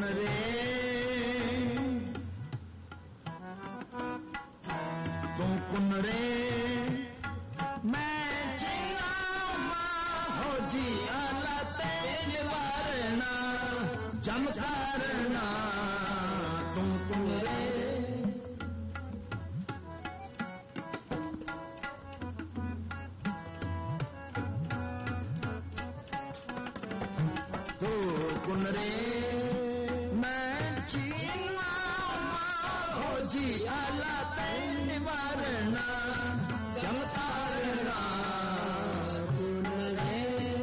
रे तू कुन रे मैं जीना हो जी आला तेज वारना जम करना तू कुन रे तू कुन रे मैं जीना हो जी आला तेज वारना जम करना कुन रे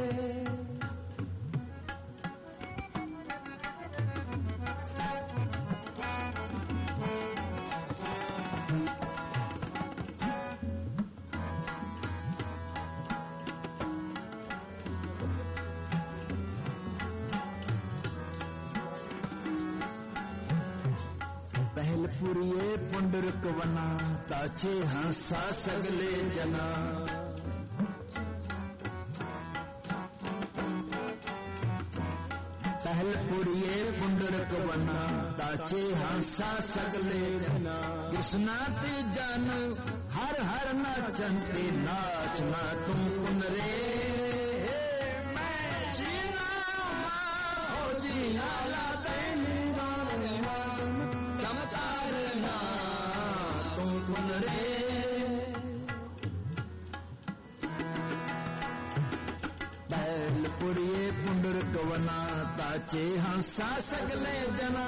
पहलपुरिये पुंडरक वना ताचे हंसा सगले जना पहलपुरिये पुंडरक वना ताचे हंसा सगले जना कृष्णा ते जन हर हर नाचंते नाचना तुम कुन रे मैं जीना हो जी आला कुन रे बैलपुरिये पुंडरक वना ताचे हंसा सगले जना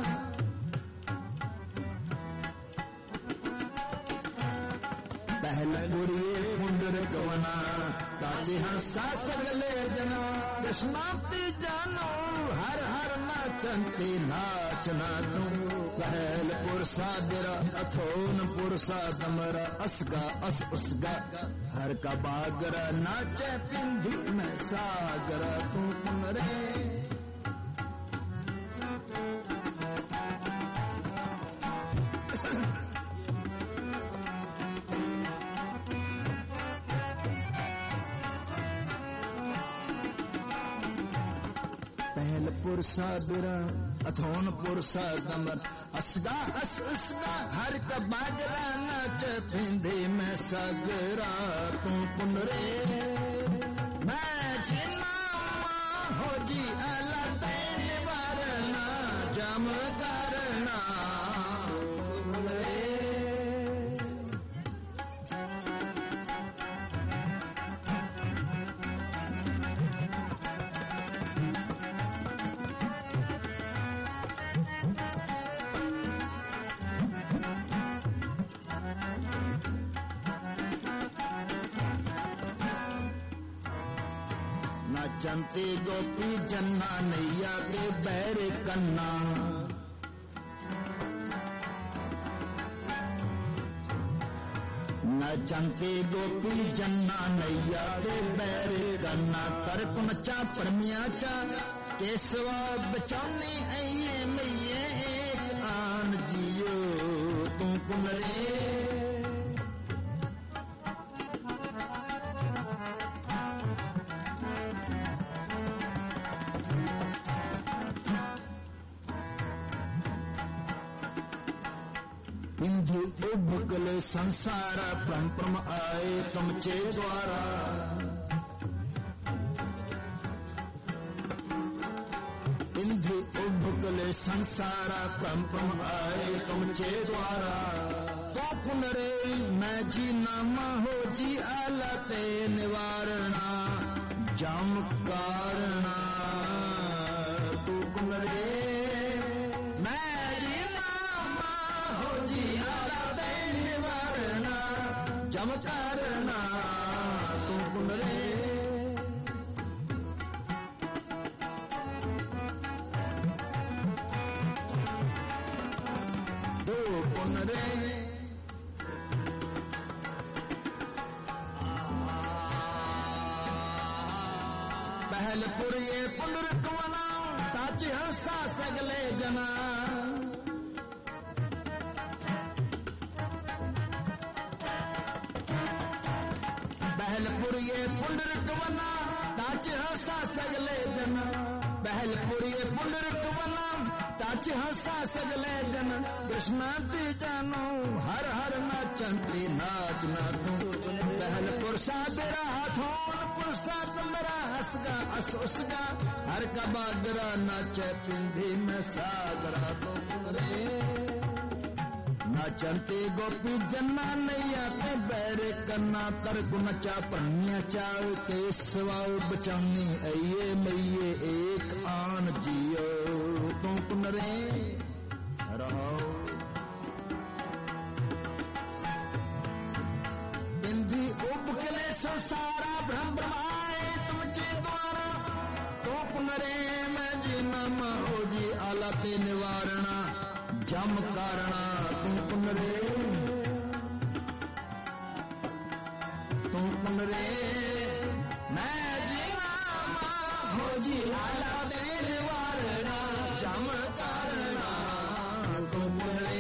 बैलपुरिये पुंडरक वना ताचे हंसा सगले जना कृष्णाती जानो हर हर नाचंते नाचना तू पहलपुर सादरा अथोनपुर सादमरा असगा अस उसगा हर का बागरा नाचे पिंधी में सागरा तू कुन रे पहलपुर सादरा अथोनपुर सादमर असगा अस उसगा हर का बागरा नाच पिंधे में सागरा तू कुन रे मैं जीना हो जी आला तेज वारना जम करना कुन रे नाचंते गोपी जन्ना नैया के बैर कन्ना नाचंते गोपी जन्ना नैया के बैर कन्ना तरक मचा परमिया चा केसवा बचाने आइए मैये एक आन जियो तू कुन रे इंधु उभकल संसार परम आए तुमचे द्वारा इंधु उभकल संसार परम आए तुमचे द्वारा तो कुन रे मैं जी नामा हो जी आला ते निवारणा जम कारणा तू कुन रे जम करना तू कुन रे तू कुन रे पहलपुर ये पुंडरक वना ताचे हंसा सगले जना बहलपुर ये पुंडरक वना ताचे हंसा सगले जना बहलपुर ये पुंडरक वना ताच हंसा सगले जन कृष्णा ते जानो हर हर नाचंती नाचना तू पहल पुरसा तेरा हाथों पुरसा तुम्हारा हंसगा अस उसगा हर का बागरा नाचे पिंधी में सागरा तो रे नाचंती गोपी जन्ना नैया ते बैरे कन्ना तरक नचा पन्या चाव के सवाल बचानी अये मैये एक आन जियो तू कुनरे रहो बिंदी उबकले संसारा भ्रम भ्रमाए तुमचे द्वारा तो कुनरे मैं जीना हो जी आला ते निवारणा जम कारणा तू कुनरे मैं जीना हो जी आला ते निवारणा जम कारणा तू कुनरे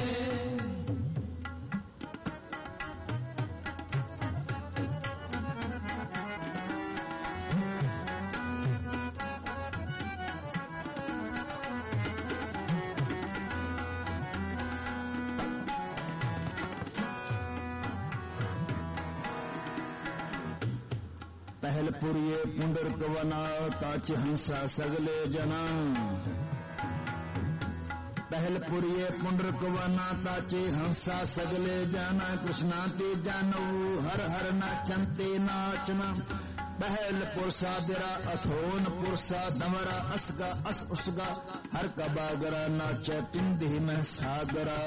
पहल पुरिये पुंडरक वना ताच हंसा सगले जना पहल पुरिये पुंडरक वना ताचे हंसा सगले जाना कृष्णा ते जानू हर हर नाचंते नाचना पहल पुरसा बिरा अथोन पुरसा दमरा असगा अस उसगा हर का बागरा नाचे पिंदी में सागरा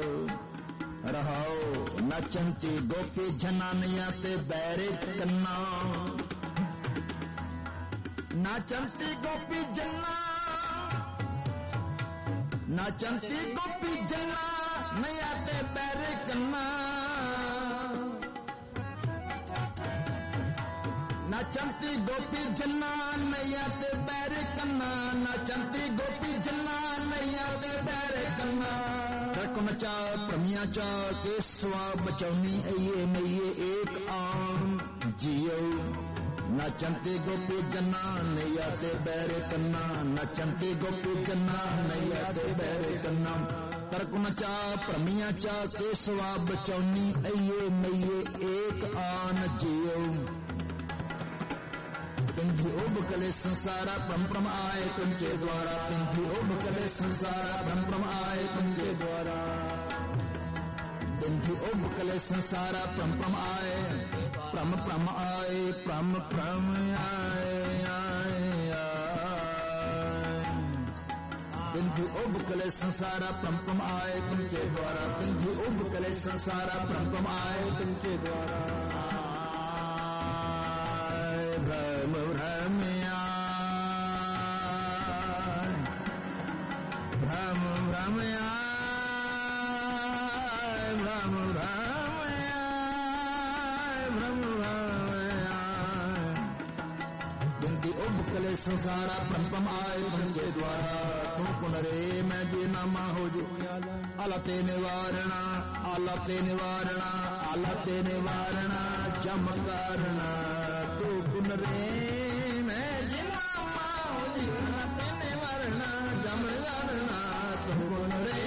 रहो नाचंती गोपी जनानिया ते बैरे कन्ना नाचंती गोपी जन्ना नाचंती गोपी जन्ना नया ते बैरे कन्ना नाचंती गोपी जन्ना नया ते बैरे कन्ना नाचंती गोपी जन्ना नया ते बैरे कन्ना नचा प्रमिया चा केसवा बचौनी अये मैये एक आम जियो नाचंती गोपी जन्ना नैया ते बैरे कन्ना नाचंती गोपी जन्ना नैया ते बैरे कन्ना तरक नचा प्रमिया चा केसवा बचौनी अये मैये एक आन जियो पिंधी उबकले संसारा भ्रम भ्रम आए तुमके द्वारा पिंधी उबकले संसारा भ्रम भ्रम आए तुमके द्वारा पिंधी उबकले संसारा भ्रम भ्रम आए भ्रम भ्रम आए भ्रम भ्रम आए पिंधी उबकले संसारा भ्रम भ्रम आए तुमके द्वारा पिंधी उबकले संसारा भ्रम भ्रम आए तुमके द्वारा भ्रम भ्रमया भ्रम भ्रमया भ्रम भ्रमया भ्रम भ्रमया बिंदी उबकले संसारा भ्रम भ्रम आए तुमके द्वारा तू पुनरे मैं भी नामा हो जो आलते निवारणा आलते निवारणा आलते निवारणा जम कारणा तू पुनरे मैं जिना माओ जिना तेने वरना जम करना तू पुनरे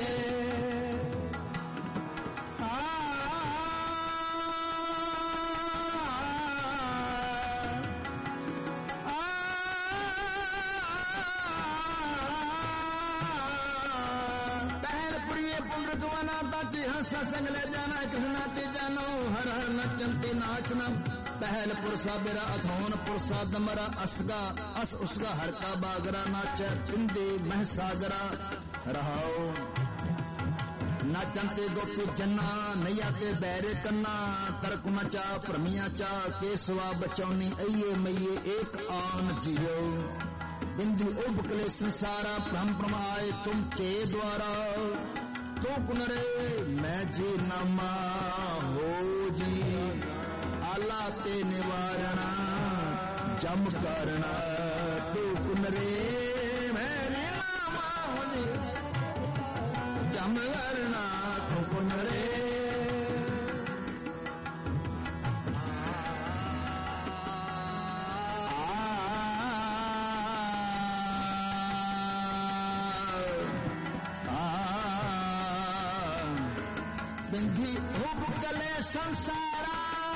पहल प्रिय पुंडरकवना ताची हंसा संगले जाना कृष्णा ते जानो हर हर नचंती नाचना पहल पुरसा बिरा अथोन पुरसा दमरा असगा अस उसगा हर का बागरा नाच पिंदी महसागरा रहाओ नाचंते गोपी जन्ना नैया ते बैरे कन्ना तरक नचा प्रमिया चा केसवा बचौनी अये मैये एक आन जियो बिंदु उबकले संसारा भ्रम भ्रम आए तुम चे द्वारा तो पुनरे मैं जी नमा हो जी आला ते निवारणा जम करना तू पुनरे मैंने नामा हो जी जम करना तू पुनरे बिंधी उबकले संसारा,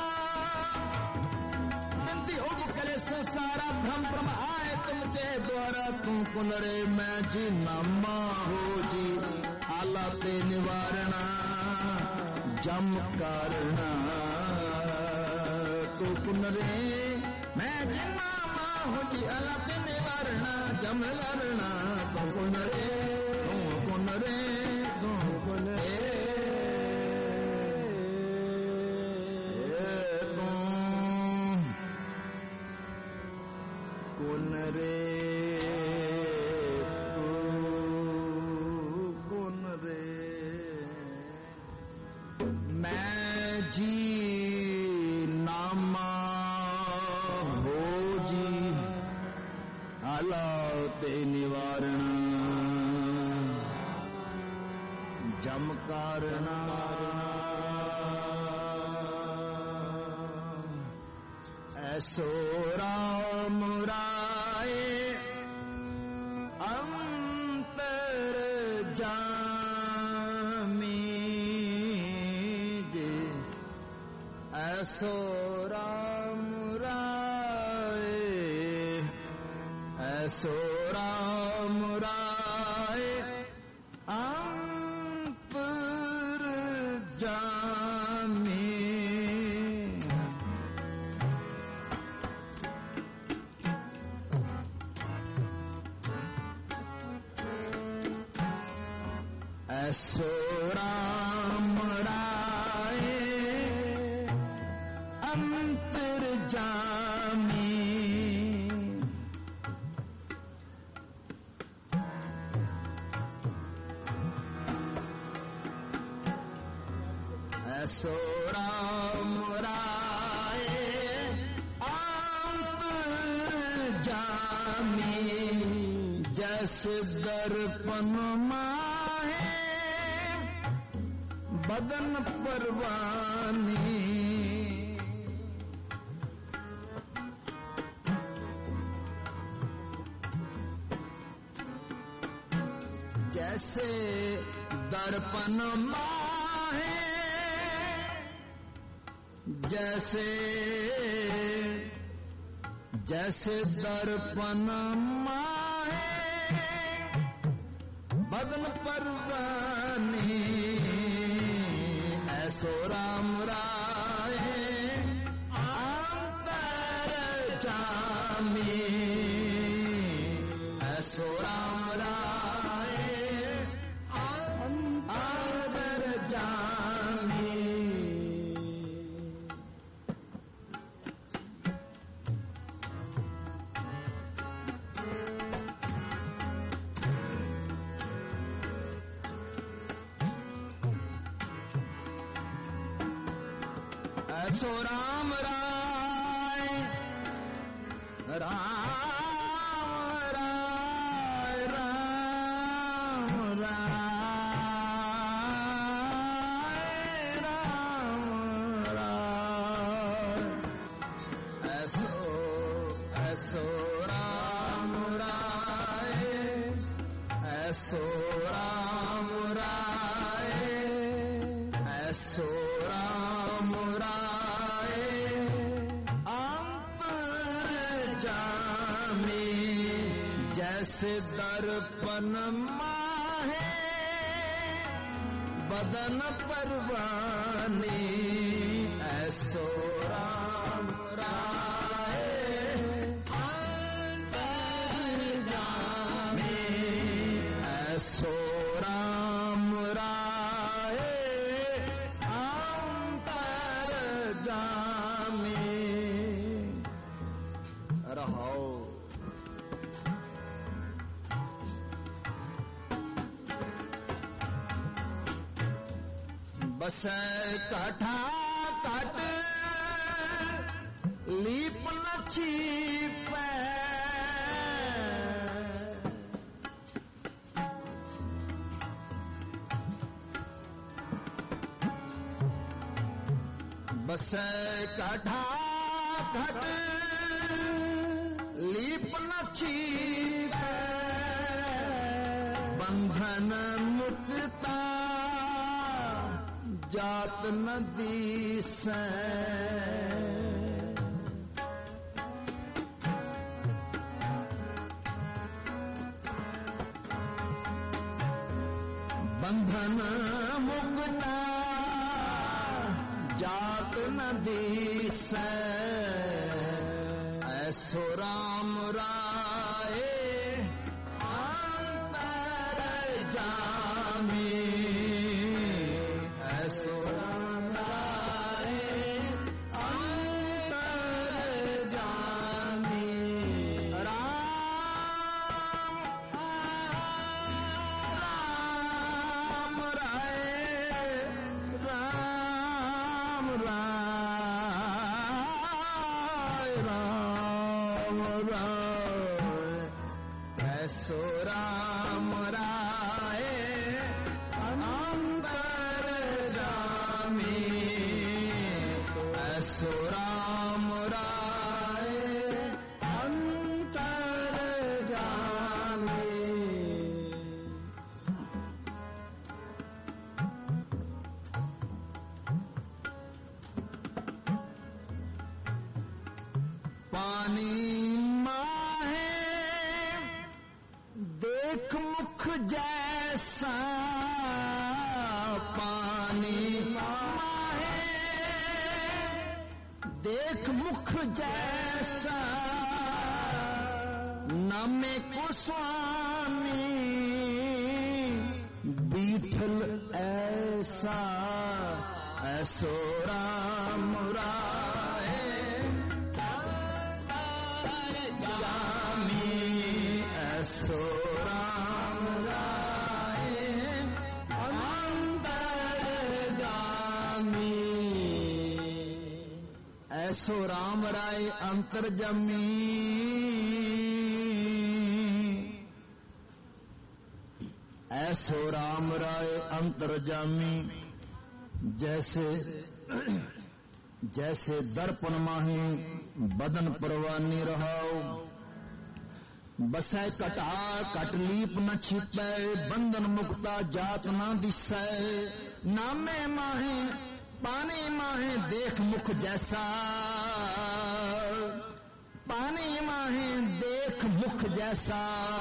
बिंधी उबकले संसारा, भ्रम भ्रम आए तुमचे द्वारा, तू कुनरे मैं जी नामा हो जी, आला ते निवारणा जम करना, तू कुनरे मैं जी नामा हो जी, आला ते निवारणा जम करना, तू कुनरे तू कुनरे तू कुनरे कुनरे कुनरे मैं जी नामा हो जी, आला ते निवारण जम करना, ऐसो राम राय अंतर जामी, ऐसो राम राय, ऐसो राम राय अंतर जामी, ऐसो राम राय अंतर जामी, ऐसो राम राय अंतर जामी, जैसे दर्पण माहे बदन परवानी, जैसे दर्पण माहे, जैसे जैसे दर्पण माहे बदन परवानी, ऐसो राम राय अंतर जामी, ऐसो राम राय अंतर जामी, ऐसो राम राय राम राय राम राय राम राय, ऐसो ऐसो राम राय, ऐसो राम राय, ऐसो राम राय अंतर जामी, जैसे दर्पण माहे बदन परवानी, ऐसो राम राय अंतर जामी, ऐसो राम राय अंतर जामी, रहो बस कठा कट लीप न छिपे, बस कठा कट लीप न छिपे, बंधन मुक्ता जात न दीसै। बंधन मुक्ता जात न दीसै। ऐसो राम राय अंतर जामी। ऐसो राम राय अंतर जामी। ऐसो राम राय अंतर जामी। ऐसो राम राय अंतर जामी। पानी देख मुख जैसा। पानी माहे देख मुख जैसा। नामे को स्वामी बीठल ऐसा। ऐसो राम राय जामी। ऐसो राम राय अंतर जामी। ऐसो राम राय अंतर जामी। ऐसो राम राय अंतर जामी। जैसे जैसे दर्पण माही बदन परवानी रहाओ। बसै कटा कटलीप न छिपै। बंधन मुक्ता जात न दिसै। नामे माहे पानी माहे देख मुख जैसा। पानी माहे देख मुख जैसा।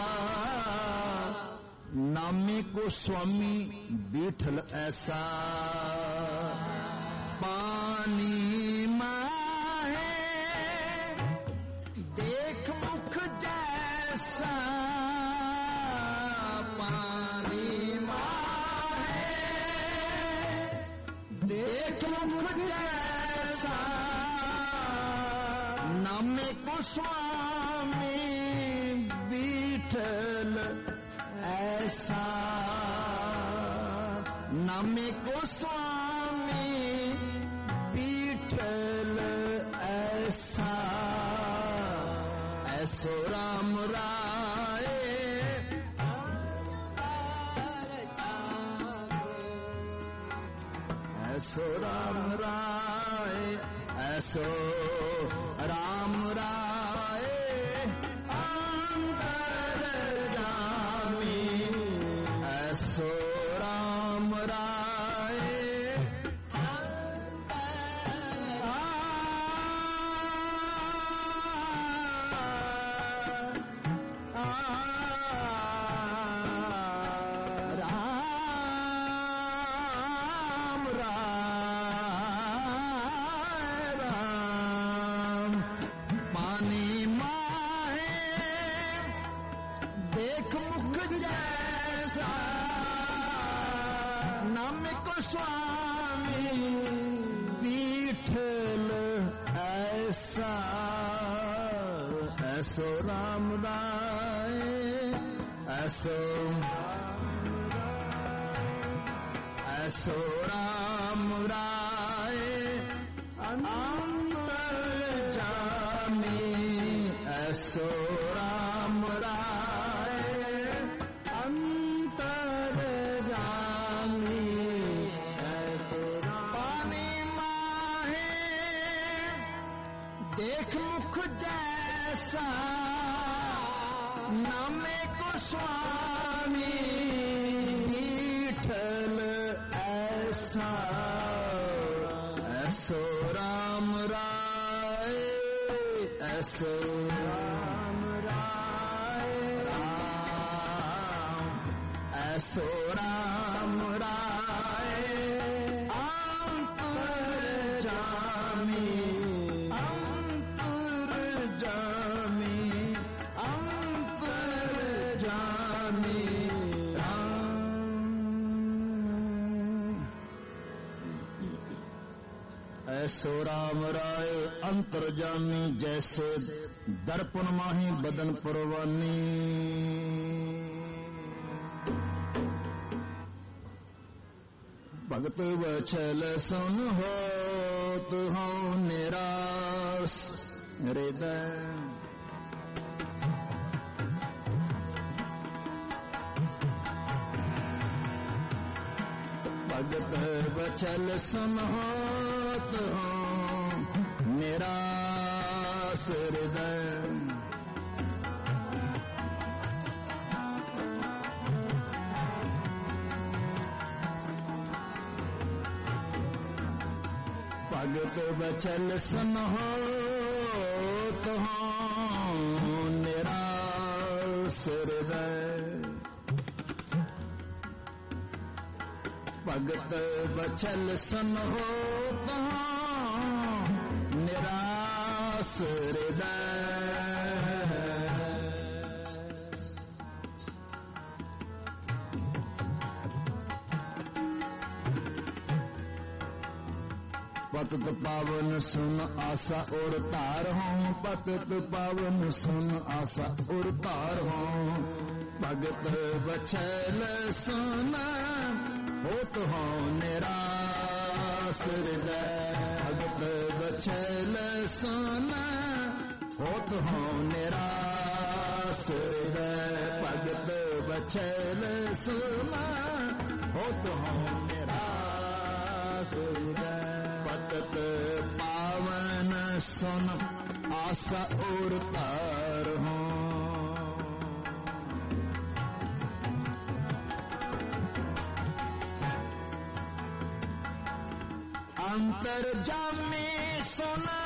नामे को स्वामी बीठल ऐसा। पानी माहे देख मुख जैसा। पानी माहे देख मुख जैसा। नामे को स्वामी बीठल ऐसा। नामे को स्वामी बीठल ऐसा। ऐसो राम राय ऐसो राम राय। ऐसो राम राय अंतर जामी। ऐसो राम राय स्वामी बीठल ऐसा। ऐसो राम राय ऐसो ऐसो राम राय अंतर जामी। ऐसो राम राय अंतर जामी। देख मुख जैसा। नामे को स्वामी बीठल ऐसा। ऐसो राम राय राम, ऐसो राम राय अंतर्जामी, अंतर्जामी, अंतर्जामी ऐसो राम राय अंतर्जामी, जैसे दर्पण माही बदन परवानी। भगत वचल सुन हो तु हो निराश हृदय, भगत वचल सुन हो तु हो निराश हृदय। भगत वचल सुन हो तो निराश हृदय, भगत वचल सुन हो तो निराश हृदय। पतित पावन सुन आशा और तार हूँ, पतित पावन सुन आशा और तार हूँ। भगत वचल सुन होत हो निराश हृदय, भगत वचल सुन होत हो निराश हृदय, भगत वचल सुन होत हो निराश हृदय। पतित पावन सुन आशा और तार हूँ, अंतर्जामी सुना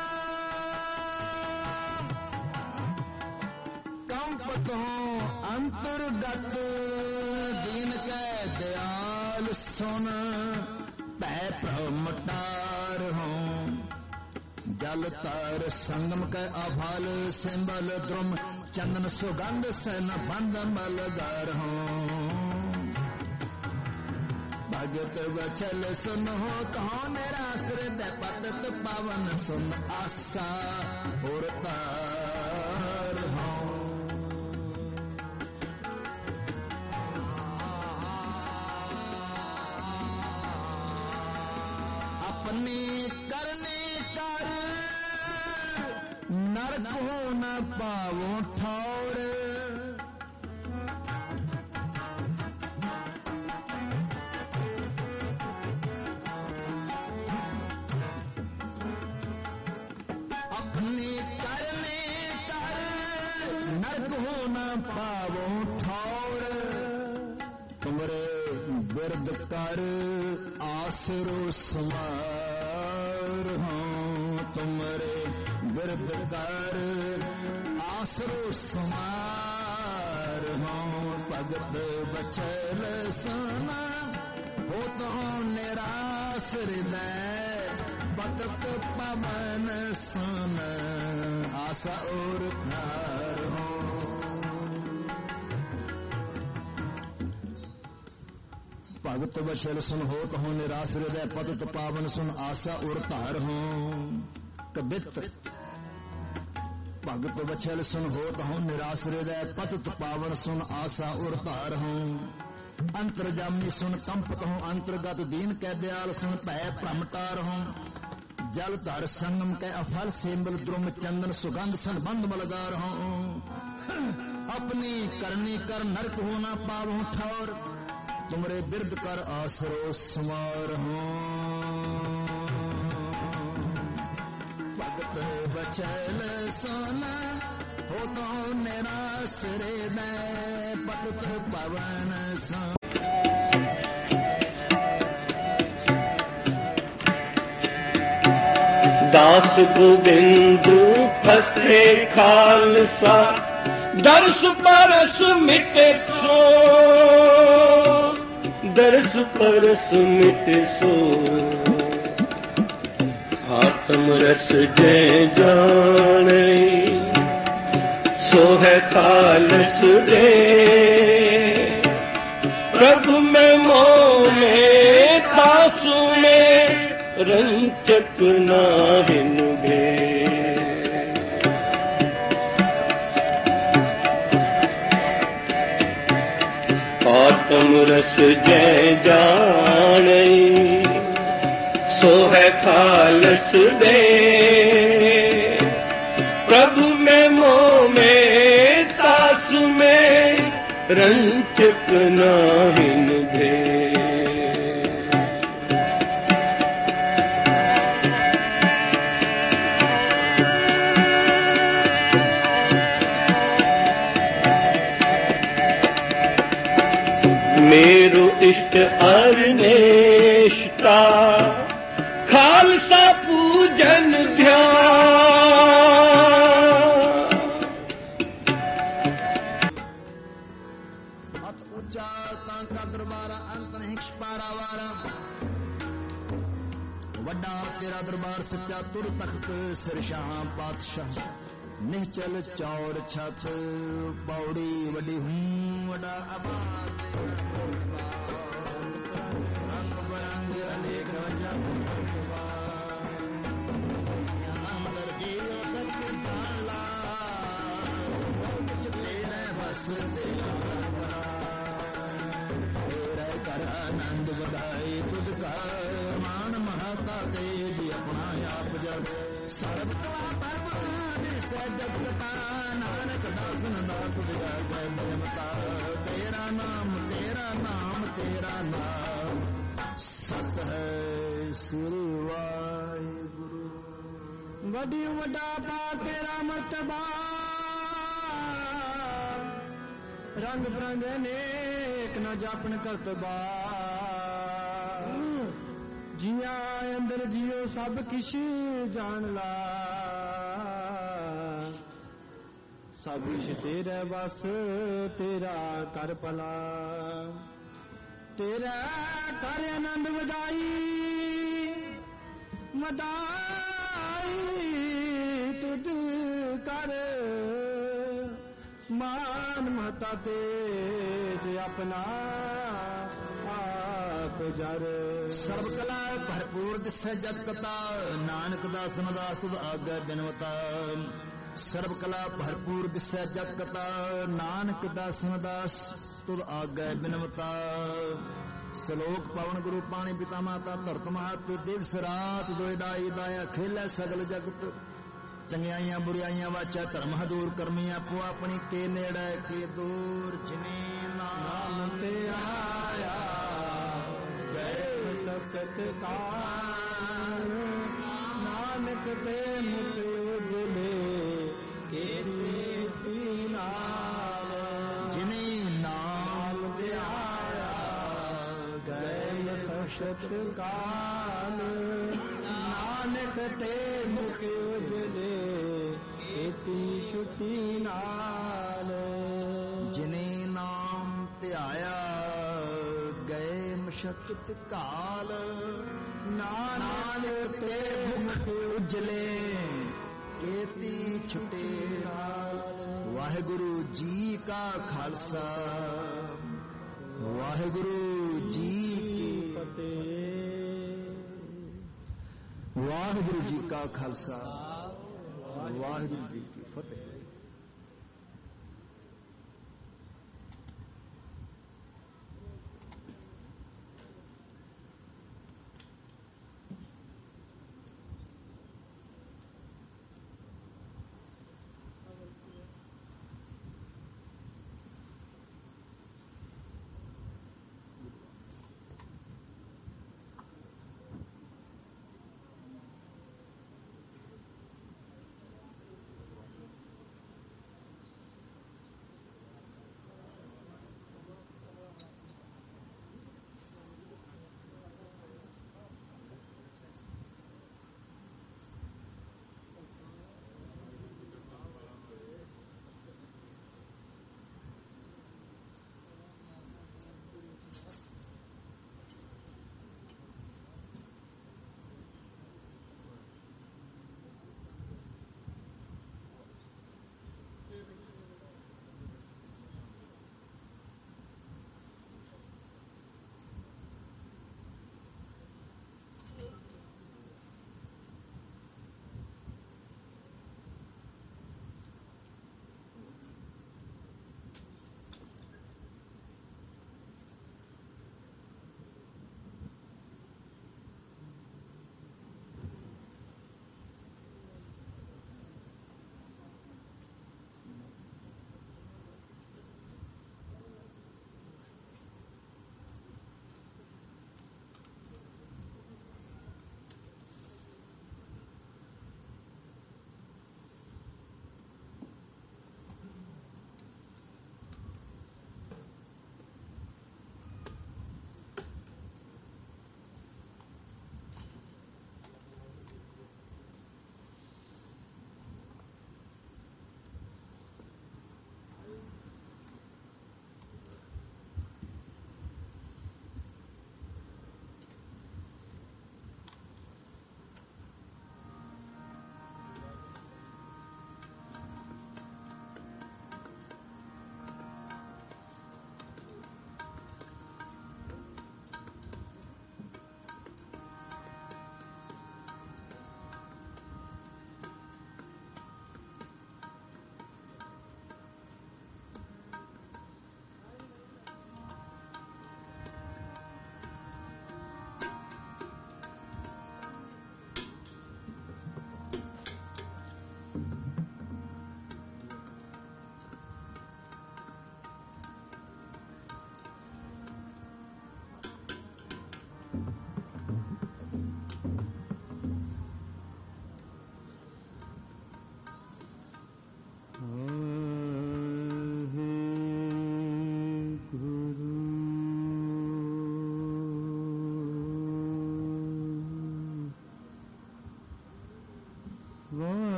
कंपत हूँ अंतर्गत, दीन के दयाल सुन पै प्रमटार हूँ। जल तार संगम के अभाल सिंबल द्रुम, चंदन सुगंध से न बंद मलगार हूँ। भगत वचल सुन हो तो निराश हृदय, पतित पावन सुन आशा और तार हूँ। अपनी करने कर नरक हो न पावो ठौर, अपनी करने कर नरक हो न पावो ठौर। तुमरे बिरद कर आसरो समार हूँ, तुमरे बिरद कर आसरो समार हूँ। भगत वचल सुन हो तो निराश हृदय, पतित पावन सुन आशा और तार हूँ। भगत वचल सुन हो तो निराश हृदय, पतित पावन सुन आशा और तार हूँ। कबित भगत वचल सुन हो तो निराश हृदय, पतित पावन सुन आशा और तार हूँ। अंतर्जामी सुन कंपत हूँ अंतर्गत, दीन के दयाल सुन पै प्रमटार हूँ। जल तार संगम के अफल सिंबल द्रुम, चंदन सुगंध सन बंद मलगार हूँ। अपनी करनी कर नरक हो न पावूं ठौर, तुमरे बिरद कर आसरो समार हूँ। भगत वचल सुन हो तो निराश हृदय, पतित पावन सुन। दास गोविंद ਹਸਤੇ ਖਾਲਸਾ ਦਰਸ ਪਰਸ ਮਿਟੇ ਸੋ ਦਰਸ ਪਰਸ ਮਿਟੇ ਸੋ ਆਤਮ ਰਸ ਜੈ ਜਾਣੇ ਸੋ ਹੈ ਖਾਲਸ ਦੇ प्रभु में मोह में तासु में रंचक नाहिन भे आत्म रस जय जाने सो है खालस दे प्रभु में मोह में तासु में रंचक नाहिन भे मेरु इष्ट अरनेष्टा खालसा पूजन ध्यान ਵੱਡਾ ਤੇਰਾ ਦਰਬਾਰ ਸੱਚਾ ਤੁਰ ਤਖਤ ਸਿਰ ਸ਼ਾਹ ਪਾਤਸ਼ਾਹ ਨਿਹਚਲ ਚੌੜ ਛਤ ਪੌੜੀ ਵੱਡੀ ਹੂੰ ਵੱਡਾ ਆਬਾਦ ਰੰਗ ਬਰੰਗ ਅਨੇਕ ਜਗ ਅੰਦਰ ਦੀ ਸੱਚ ਢਾਲਾ ਤੇਰੇ ਬਸ ਤੇਰਾ ਕਰ ਆਨੰਦ ਵਧਾਏ ਤੁਧ ਕਾ ਮਾਨ ਮਹਾਤਾ ਤੇਜ ਆਪਣਾ ਆਪ ਜਗ ਸਰਬ ਕਲਾ ਪਰਮ ਦਿਸ ਜਗਤਾ ਨਾਨਕ ਦਾਸਨ ਦਾ ਤੁਧ ਜਾਗੈ ਮਤਾ ਤੇਰਾ ਨਾਮ ਤੇਰਾ ਨਾਮ ਸਤ ਹੈ ਸ੍ਰੀ ਵਾਹਿਗੁਰੂ ਵੱਡੀ ਵੱਡਾ ਪਾ ਤੇਰਾ ਮਰਤਬਾ ਰੰਗ ਬਰੰਗ ਅਨੇਕ ਨਾ ਜਾਪਣ ਕਰਤਬਾ जिया अंदर जियो सब किश जान ला सब किश तेरे बस तेरा कर भला तेरा कर आनंद मदाई तुझ कर मान महता तेज अपना ਸਰਬ ਕਲਾ ਭਰਪੂਰ ਦਿਸੈ ਜਗ ਕਤਾ ਨਾਨਕ ਦਾਸ ਨਦਾਸ ਤੁਧ ਆਗੈ ਬਿਨਵਤਾ ਸਰਬ ਕਲਾ ਭਰਪੂਰ ਦਿਸੈ ਜਗ ਕਤਾ ਨਾਨਕ ਦਾਸ ਨਦਾਸ ਤੁਧ ਆਗੈ ਬਿਨਵਤਾ ਸਲੋਕ ਪਵਨ ਗੁਰੂ ਪਾਣੀ ਪਿਤਾ ਮਾਤਾ ਧਰਤ ਮਹਤ ਦਿਵਸ ਰਾਤ ਦੋਇ ਦਾਈ ਦਾਇਆ ਖੇਲੇ ਸਗਲ ਜਗਤ ਚੰਗਿਆਈਆਂ ਬੁਰਾਈਆਂ ਵਾਚਾ ਧਰਮ ਹਦੂਰ ਕਰਮੀ ਆਪੋ ਆਪਣੀ ਕੇ ਨੇੜੇ ਕੇ ਦੂਰ ਜਿਨੇ ਨਾਮ ਤੇ ਆਇਆ ਸਤਿਕਾਰ ਨਾਨਕ ਤੇ ਮੁਖ ਉਜਲੇ ਕੀਰਤੀ ਨਾਲ ਜਿਨੇ ਨਾਮ ਤੇ ਆਇਆ ਗਏ ਸਤਿਕਾਰ ਨਾਨਕ ਤੇ ਮੁਖ ਉਜਲੇ ਕੀਰਤੀ ਛੁਟੀ ਨਾਲ ਜਿਨੇ ਨਾਮ ਤੇ ਆਇਆ ਸ਼ਕਤ ਕਾਲ ਨਾਨਕ ਤੇ ਮੁਖ ਉਜਲੇ ਕੇਤੀ ਛੁਟੇ ਵਾਹਿਗੁਰੂ ਜੀ ਕਾ ਖਾਲਸਾ ਵਾਹਿਗੁਰੂ ਜੀ ਕੀ ਫਤਿਹ ਵਾਹਿਗੁਰੂ ਜੀ ਕਾ ਖਾਲਸਾ ਵਾਹਿਗੁਰੂ ਜੀ ਕੀ ਫਤਿਹ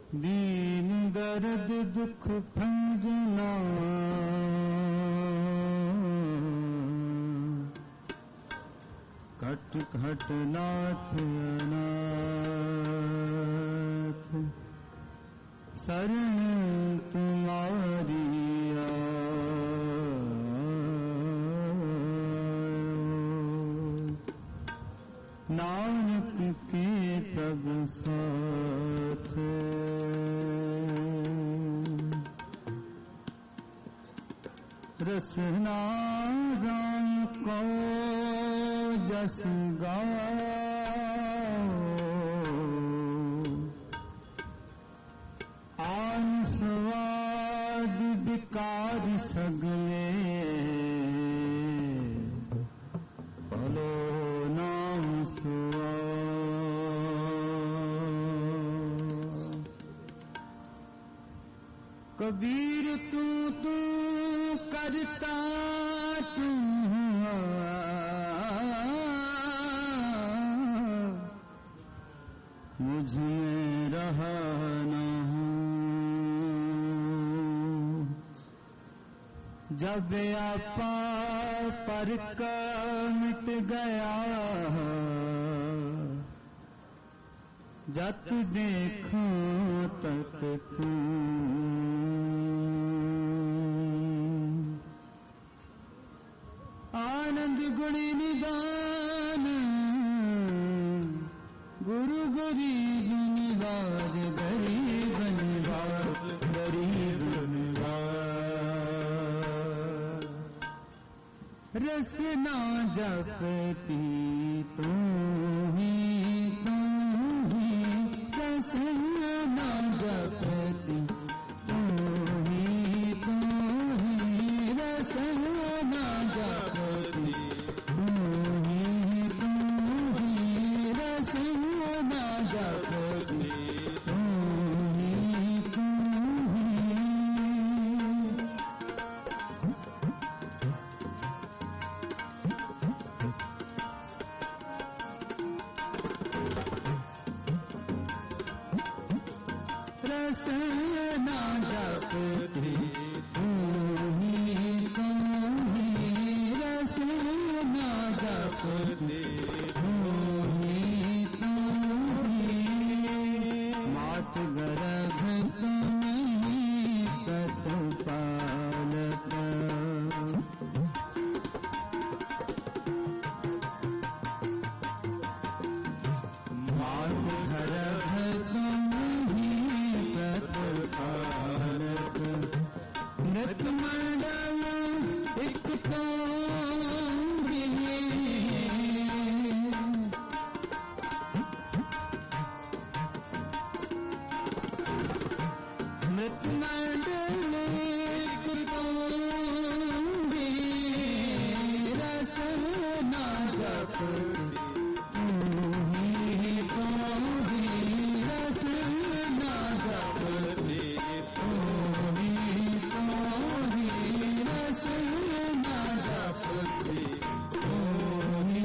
दीन दर्द दुख भंजना कट घट नाथ अनाथ शरण तुम्हारी नानक के तब साथ रसना राम को जस गाओ आन स्वाद विकार सगले पलो नाम सुआ कबीर तू करता तू मुझ में रहा न हूँ जब आपा पर का मिट गया जत देखो तक तू आनंद गुणी निदान गुरु गरीब निवार गरीब निवार गरीब निवार रसना जपती तू ही रसना जपती तू ही रसना जपती तू ही रसना जपती तू ही रसना जपती तू ही रसना जपती तू ही मात गर्भ तुम्हें प्रतिपालक मात गर्भ प्रतिपालक नृत मंडल एक तो नृत मंडल एक तो रसना जपती तू ही रसना जपती तू ही रसना जपती तू ही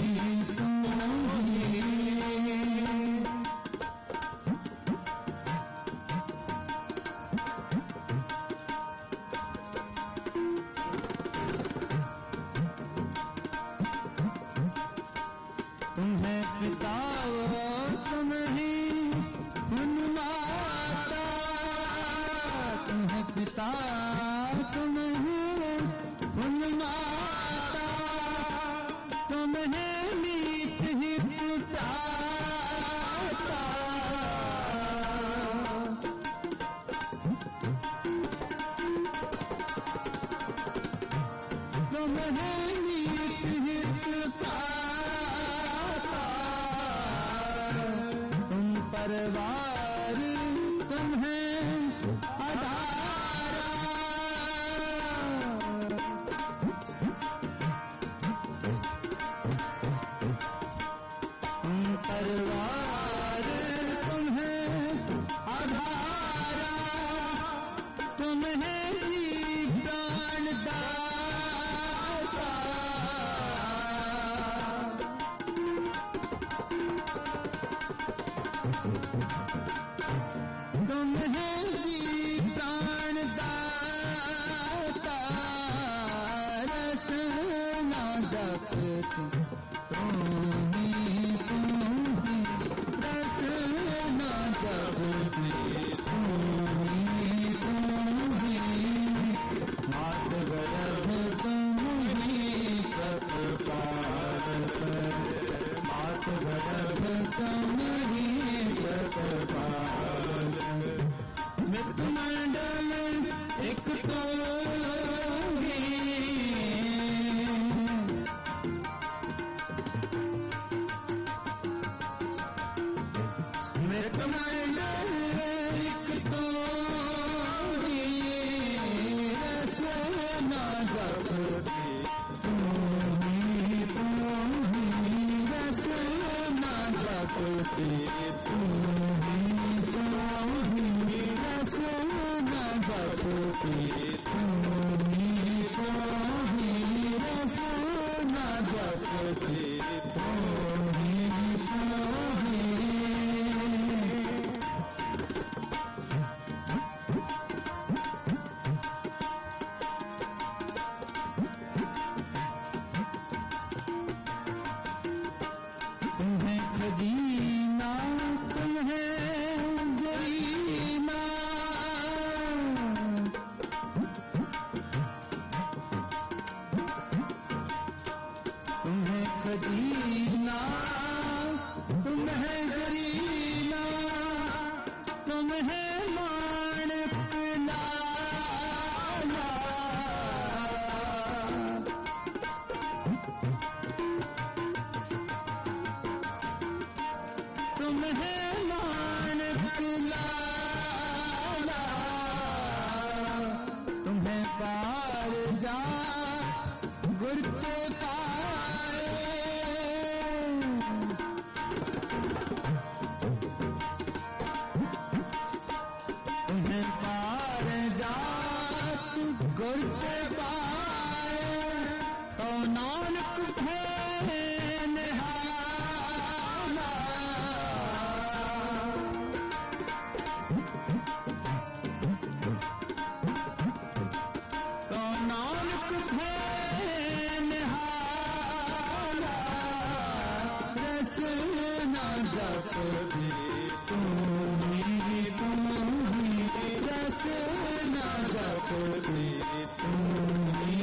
तुम्हें पिता तुम्हें सुन माता तुम्हें पिता तुम्हें सुन माता तुम्हें मीत हित प्राता तुम्हें मीत हित प्राता तुम परवार तुम्हें आधारा तुम परवार तुम्हें आधारा तुम्हें जी प्राण दाता तुम्हें मृत मंडल एक तो ही रस ना जपते तू ही रस ना जपते तू ही रस ना जपते तू ही रस ना जपते तू ही तुम्हें खजीना तुम्हें जरीना तुम्हें खजीना तुम्हें जरीना तुम्हें माणक लाला तुम्हें माणक लाला तुम्हें पार जा गुरते पाए तुम्हें पार जा गुरते पाए तो नानक है निहाला तो नानक है निहाला रस ना जपते तू ही रस ना जपते तू ही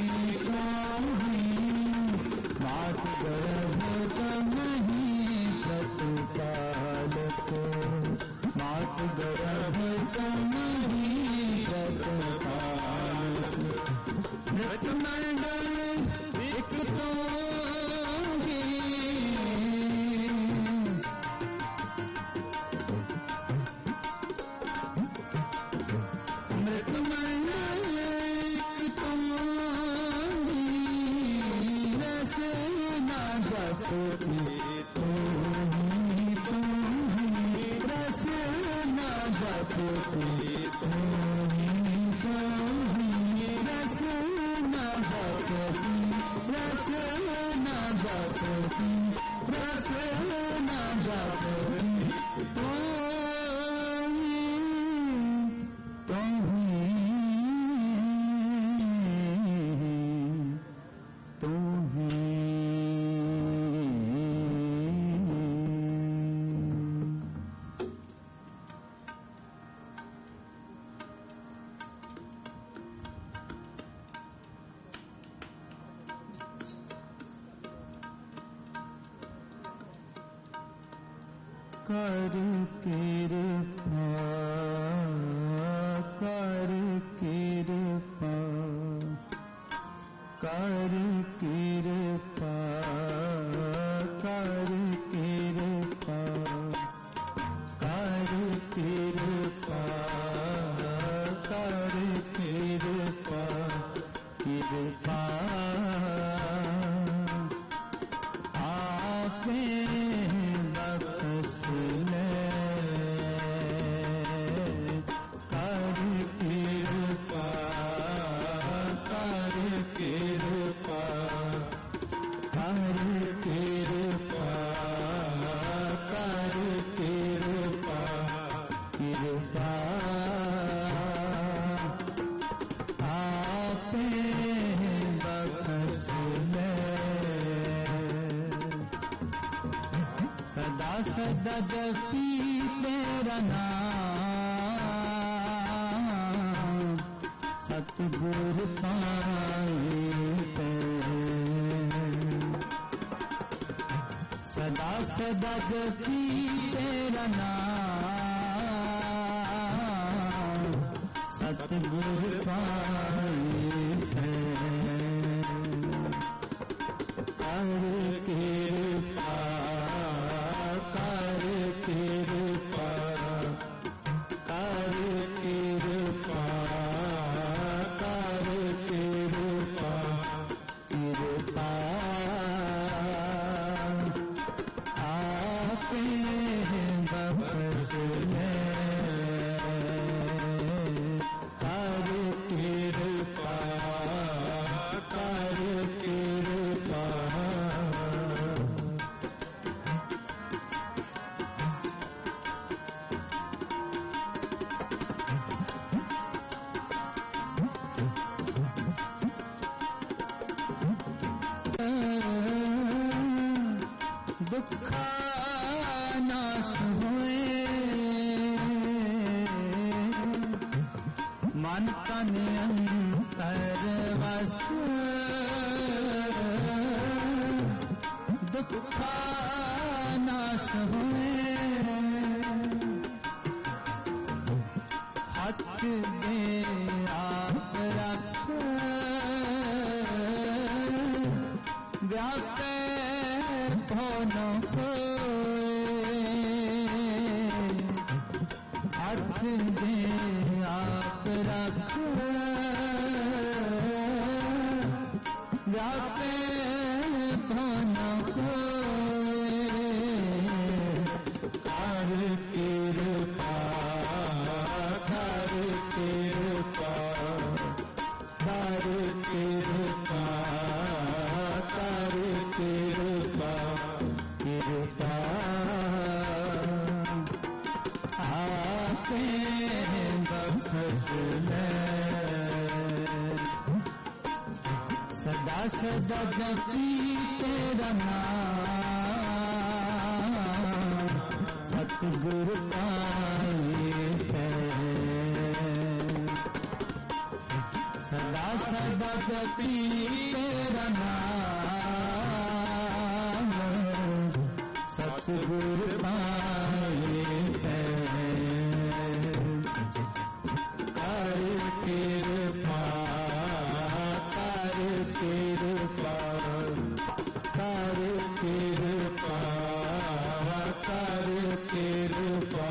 मात गर्भ नहीं प्रतिपालक मात गर्भ नहीं प्रतिपालक मृत मंडल एक तो ही मृत मंडल एक तो ही रस ना जपते तू ही रस ना जपते तू ही रस ना जपती रस ना जपती रस ना जपती तू कर कृपा कर कृपा कर कृपा कर कृपा कर कृपा कर कृपा कृपा आपे बख्श ले कर कृपा कर कृपा कर कृपा कर कृपा कृपा आपे बख्श ले सदा सदा जपी तेरा नाम सतगुरु पाए सदा सदा जपी तेरा नाम सतगुरु पाए कर कृपा कर कृपा बख्शने कर कृपा कर कृपा। दुखा नाश हुए मन तन अंतर वस दुखा नाश हुए हाथ दे आप रख व्यापे भवन हाथ दे आप रख व्यापे भवन कर कृपा कर कृपा कर कृपा कर कृपा कृपा आपे बख्शने सदा सदा जपी तेरा नाम सतगुरु पाए है सदा सदा जपी तेरा नाम सतगुरु पाए है कर कृपा कर कृपा कर कृपा कर कृपा।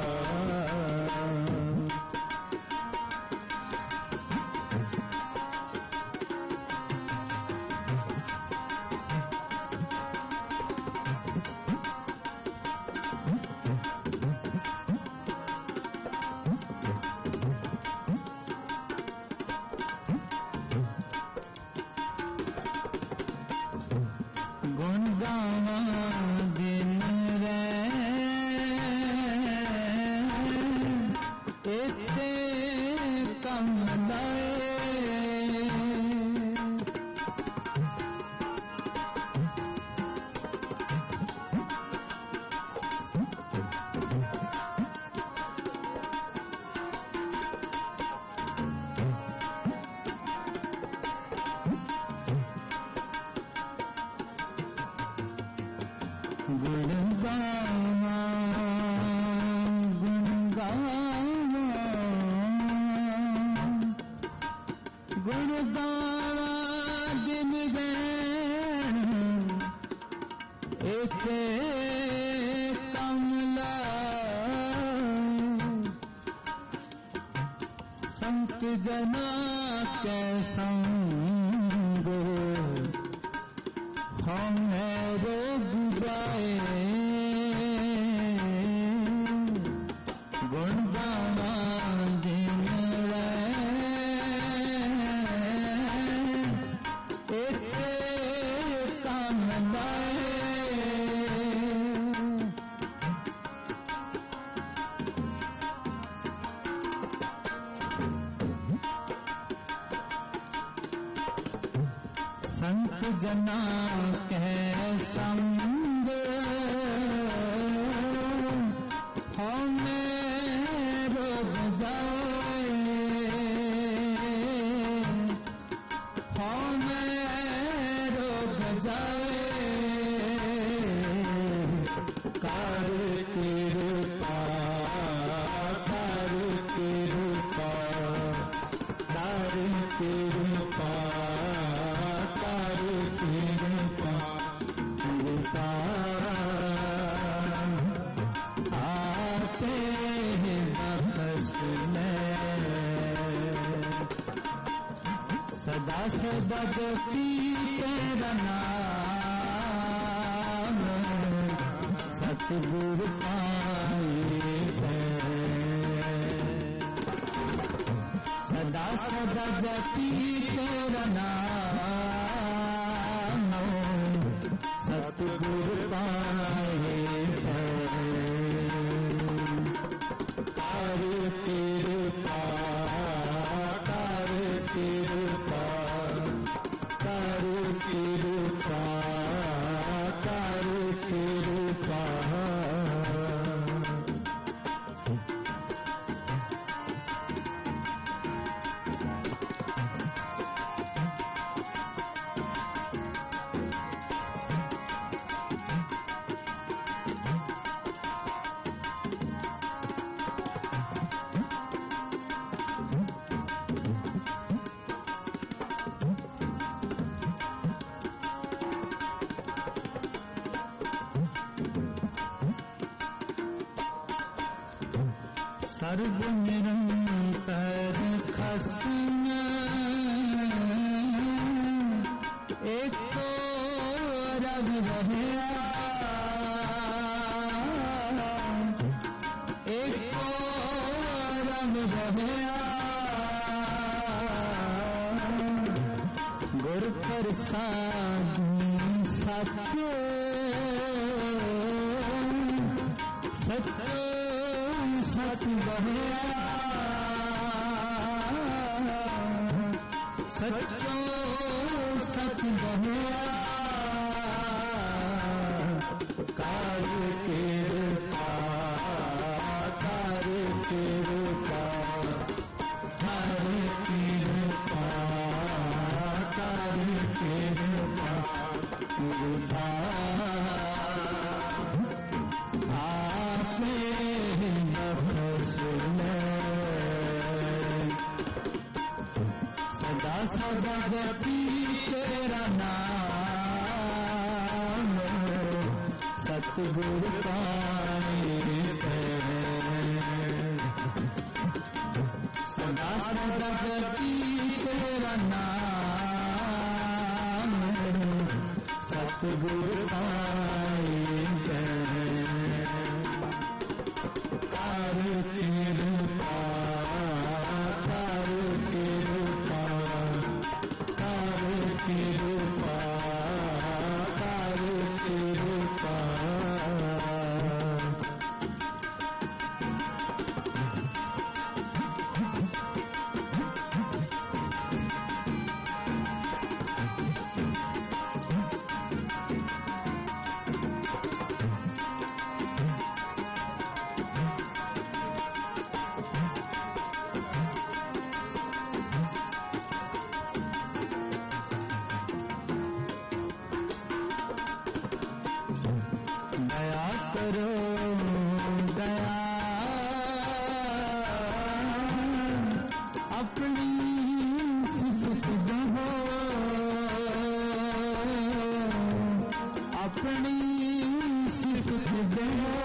गुण गावा दिन रे इते कम लाए गुण गावा गुण गावा गुण गावा दिन गैन एक कमला संत जना के संग हमें रोग जाए गुण गावा दिन एक काम लाए संत जना के संग हमें रोग जाए हमें रोग जाए कर कृपा कर कृपा कर कृपा कर कृपा कृपा आपे बख्शने सदा सदा जपी तेरा नाम सतगुरु पाए है सदा सदा जपी तेरा नाम सतगुरु पाए कर कृपा कर कृपा कर कृपा कर कृपा सर्व निरंतर खसम एक तो रब रहया एक तो रब रहया गुर प्रसाद सचो सचो सच बहया सचो सच बहया कर कृपा कर कृपा कर कृपा कर कृपा कृपा सदा सदा जपी तेरा नाम सतगुरु पाए सदा सदा जपी तेरा नाम सतगुरु पाए कर कृपा कर कृपा कर कृपा कर कृपा दया करो दया अपनी सिफत दो अपनी सिफत दो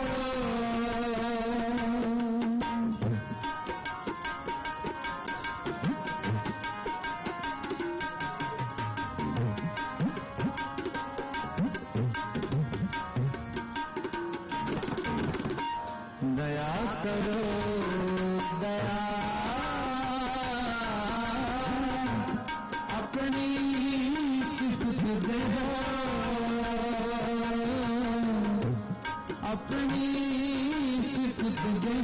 दया करो दया अपनी सिफत दो अपनी सिफत दो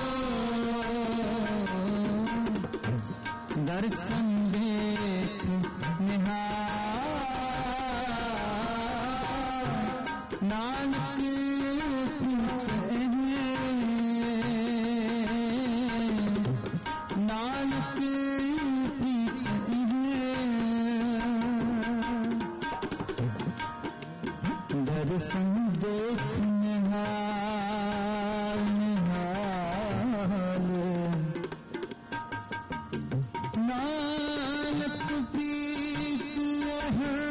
दर्शन देख निहार नानक नानक दर्शन देख निहाल निहाल नानक प्रीत है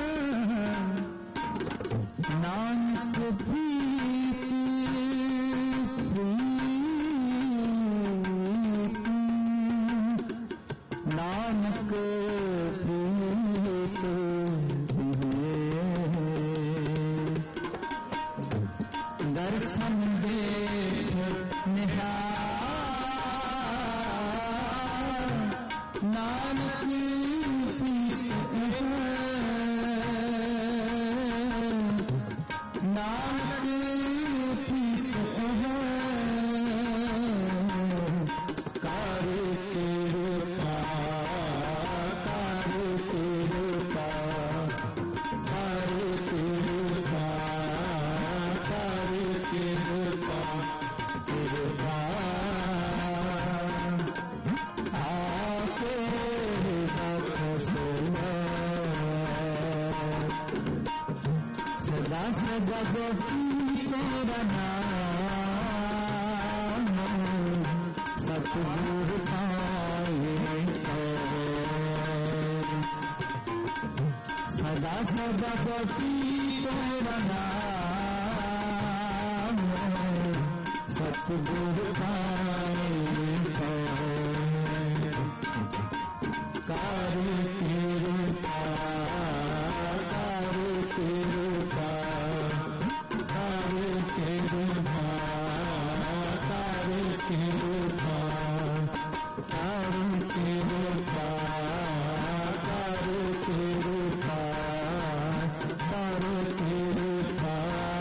नानक प्रीत नानक प्रीत जपी तेरा नाम सतगुरु पाए सदा सदा जपी तेरा नाम सतगुरु पाए कारी कृपा कारी कृपा कारी कृपा कारी कृपा कारी कृपा कारी कृपा कारी कृपा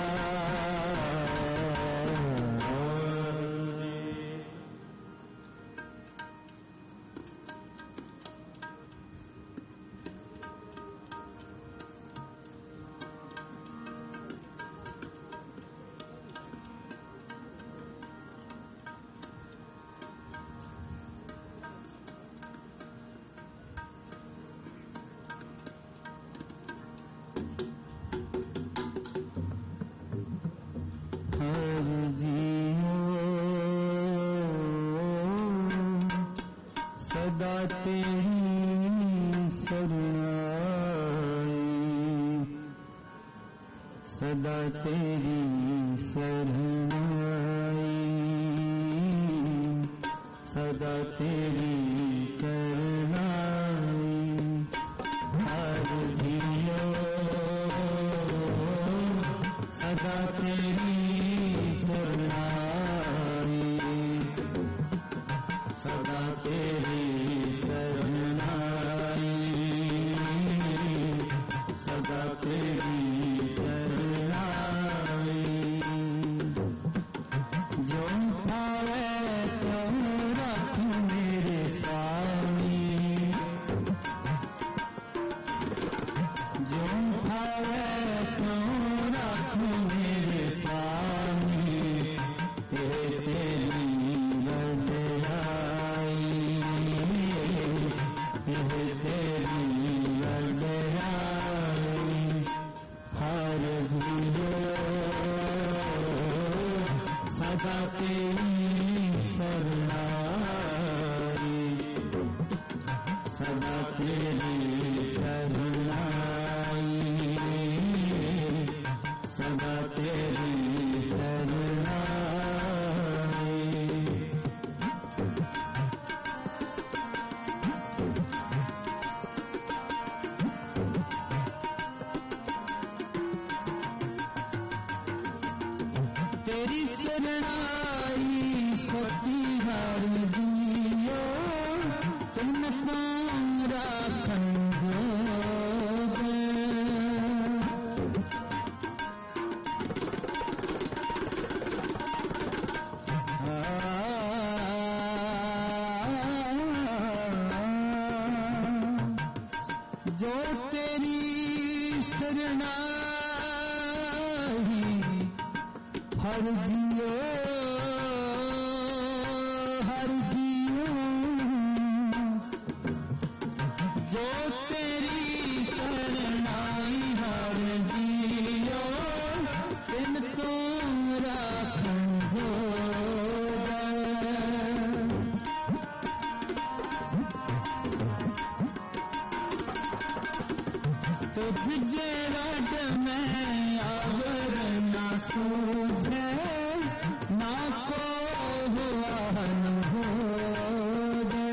सदा तेरी शरणाई सदा तेरी शरणाई सदा तेरी शरणाई हर जियो सदा तेरी शरणाई सदा तेरी शरणाई सदा तेरी शरणाई जो भावे तो रख मेरे स्वामी जो भावे तो रख मेरे स्वामी तेरी लड़ाई तेरी लड़ाई हर जियो सदा तेरी शरणाई सदा तेरी शरणाई सदा तेरी शरणाई तेरी शरणाई सती हर जियो तुम तारा खंजोगे जो तेरी शरणाई हर जियो जो तेरी शरणाई हर जियो तिन तोरा तुझे रट में अगर ना सूझे ना को हुआ हो दे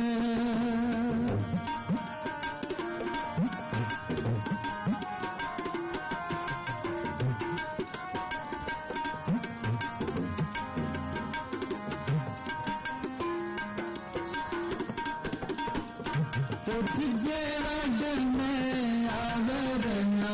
तुझे रट में अगर ना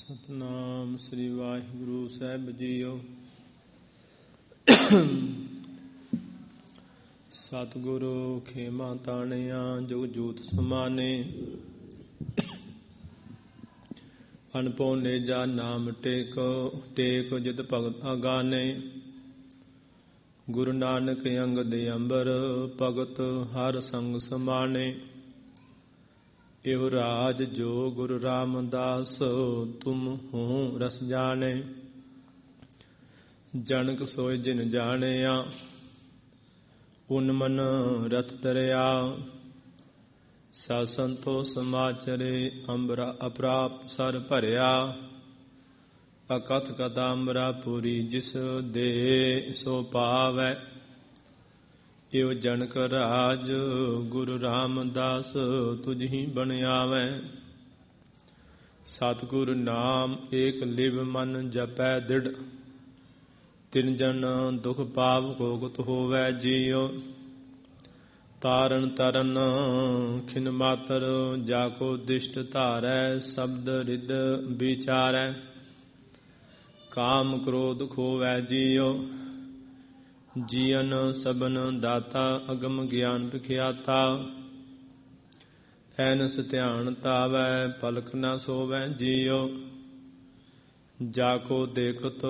ਸਤਨਾਮ ਸ੍ਰੀ ਵਾਹਿਗੁਰੂ ਸਾਹਿਬ ਜੀਓ। ਸਤਿਗੁਰੂ ਖੇਮਾ ਤਾਣਿਆ ਜੁਗ ਜੂਤ ਸਮਾਨੇ। ਅਨਪੋਨੇ ਜਾ ਨਾਮ ਟੇਕ ਜਿਤ ਭਗਤ ਆਗਾਨੇ। ਗੁਰੂ ਨਾਨਕ ਅੰਗਦ ਅੰਬਰ ਭਗਤ ਹਰ ਸੰਗ ਸਮਾਨੇ। ਇਹੋ ਰਾਜ ਜੋ ਗੁਰੂ ਰਾਮਦਾਸ ਤੁਮ ਹੋ ਰਸ ਜਾਣੇ। ਜਨਕ ਸੋਇ ਜਿਨ ਜਾਣਿਆ ਉਨ ਮਨ ਰਥ ਤਰਿਆ। ਸਾ ਸੰਤੋ ਸਮਾਚਰੇ ਅੰਬਰਾ ਅਪਰਾਪ ਸਰ ਭਰਿਆ। ਅਕਥ ਕਥਾ ਅੰਬਰਾ ਪੂਰੀ ਜਿਸ ਦੇ ਸੋ ਪਾਵੈ। ਇਹੋ ਜਨਕ ਰਾਜ ਗੁਰੂ ਰਾਮਦਾਸ ਤੁਝੀ ਬਣਿਆਵੈ। ਸਤਿਗੁਰ ਨਾਮ ਏਕ ਲਿਵ ਮਨ ਜਪੈ ਦ੍ਰਿੜ। ਤਿਨ ਜਨ ਦੁਖ ਪਾਵ ਗੋਗਤ ਹੋਵੈ ਜੀਉ। ਤਾਰਨ ਤਰਨ ਖਿਨ ਮਾਤਰ ਜਾ ਕੋ ਦਿਸ਼ਟ ਧਾਰੈ। ਸ਼ਬਦ ਰਿਦ ਵਿਚਾਰੈ ਕਾਮ ਕ੍ਰੋਧ ਖੋਵੈ ਜੀਉ। ਜੀਵਨ ਸਬਨ ਦਾਤਾ ਅਗਮ ਗਿਆਨ ਵਿਖਿਆਤਾ। ਐਨਸ ਧਿਆਨ ਤਾਵੈ ਪਲਕ ਨ ਸੋਵੈ ਜੀਉ। ਜਾ ਕੋ ਦੇਖਤੋ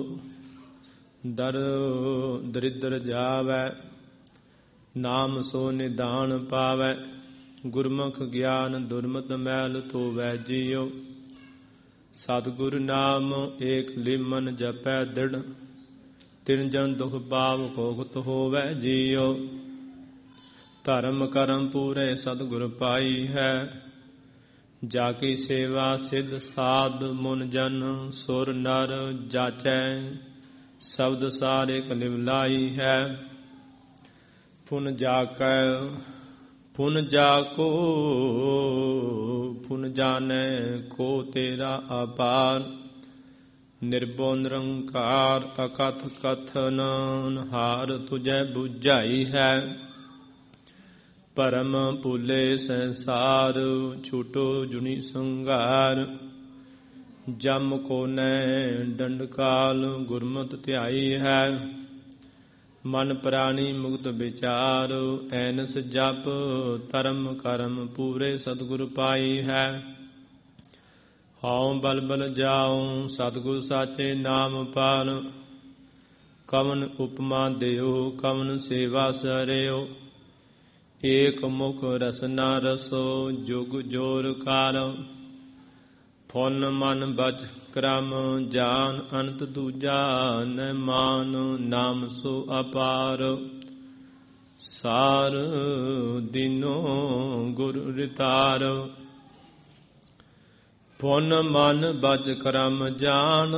ਦਰਿਦਰ ਜਾਵੈ। ਨਾਮ ਸੋ ਨਿਧਾਨ ਪਾਵੈ। ਗੁਰਮੁਖ ਗਿਆਨ ਦੁਰਮਤ ਮੈਲ ਧੋਵੈ ਜੀਉ। ਸਤਿਗੁਰ ਨਾਮ ਏਕ ਲਿਵ ਮਨ ਜਪੈ ਦ੍ਰਿੜ। ਤਿਨ ਜਨ ਦੁਖ ਪਾਵ ਗੋਗਤ ਹੋਵੈ ਜੀਉ। ਧਰਮ ਕਰਮ ਪੂਰੇ ਸਤਿਗੁਰ ਪਾਈ ਹੈ। ਜਾ ਕੀ ਸੇਵਾ ਸਿੱਧ ਸਾਧ ਮੁਨ ਜਨ ਸੁਰ ਨਰ ਜਾਚੈ। ਸ਼ਬਦ ਸਾਰ ਇਕ ਲਿਵ ਲਾਈ ਹੈ। ਪੁਨ ਜਾਣੈ ਕੋ ਤੇਰਾ ਅਪਾਰ। ਨਿਰਭਉ ਨਿਰੰਕਾਰ ਅਕਥ ਕਥਨ ਹਾਰ ਤੁਝੈ ਬੁਝਾਈ ਹੈ। ਪਰਮ ਭੁਲੇ ਸੰਸਾਰ ਛੂਟੋ ਜੁਨੀ ਸੰਘਾਰ। ਜਮ ਕੋ ਨੈ ਡੰਡਕਾਲ ਗੁਰਮਤਿ ਧਿਆਈ ਹੈ। ਮਨ ਪ੍ਰਾਣੀ ਮੁਕਤ ਵਿਚਾਰ। ਐਨਸ ਜਪ ਧਰਮ ਕਰਮ ਪੂਰੇ ਸਤਿਗੁਰ ਪਾਈ ਹੈ। ਹਉ ਬਲ ਬਲ ਜਾਉ ਸਤਿਗੁਰ ਸਾਚੇ ਨਾਮ ਪਾਲ। ਕਵਨ ਉਪਮਾ ਦਿਓ ਕਵਨ ਸੇਵਾ ਸਰਿਓ। ਏਕ ਮੁਖ ਰਸਨਾ ਰਸੋ ਜੁਗ ਜੋਰ ਕਾਲ। ਫੁਨ ਮਨ ਬਚ ਕਰਮ ਜਾਨ ਅਨੰਤ ਦੂਜਾ ਨ ਮਾਨ। ਨਾਮ ਸੋ ਅਪਾਰ ਸਾਰ ਦਿਨੋ ਗੁਰ ਰਿਤਾਰ। ਫੁਨ ਮਨ ਬਚ ਕਰਮ ਜਾਨ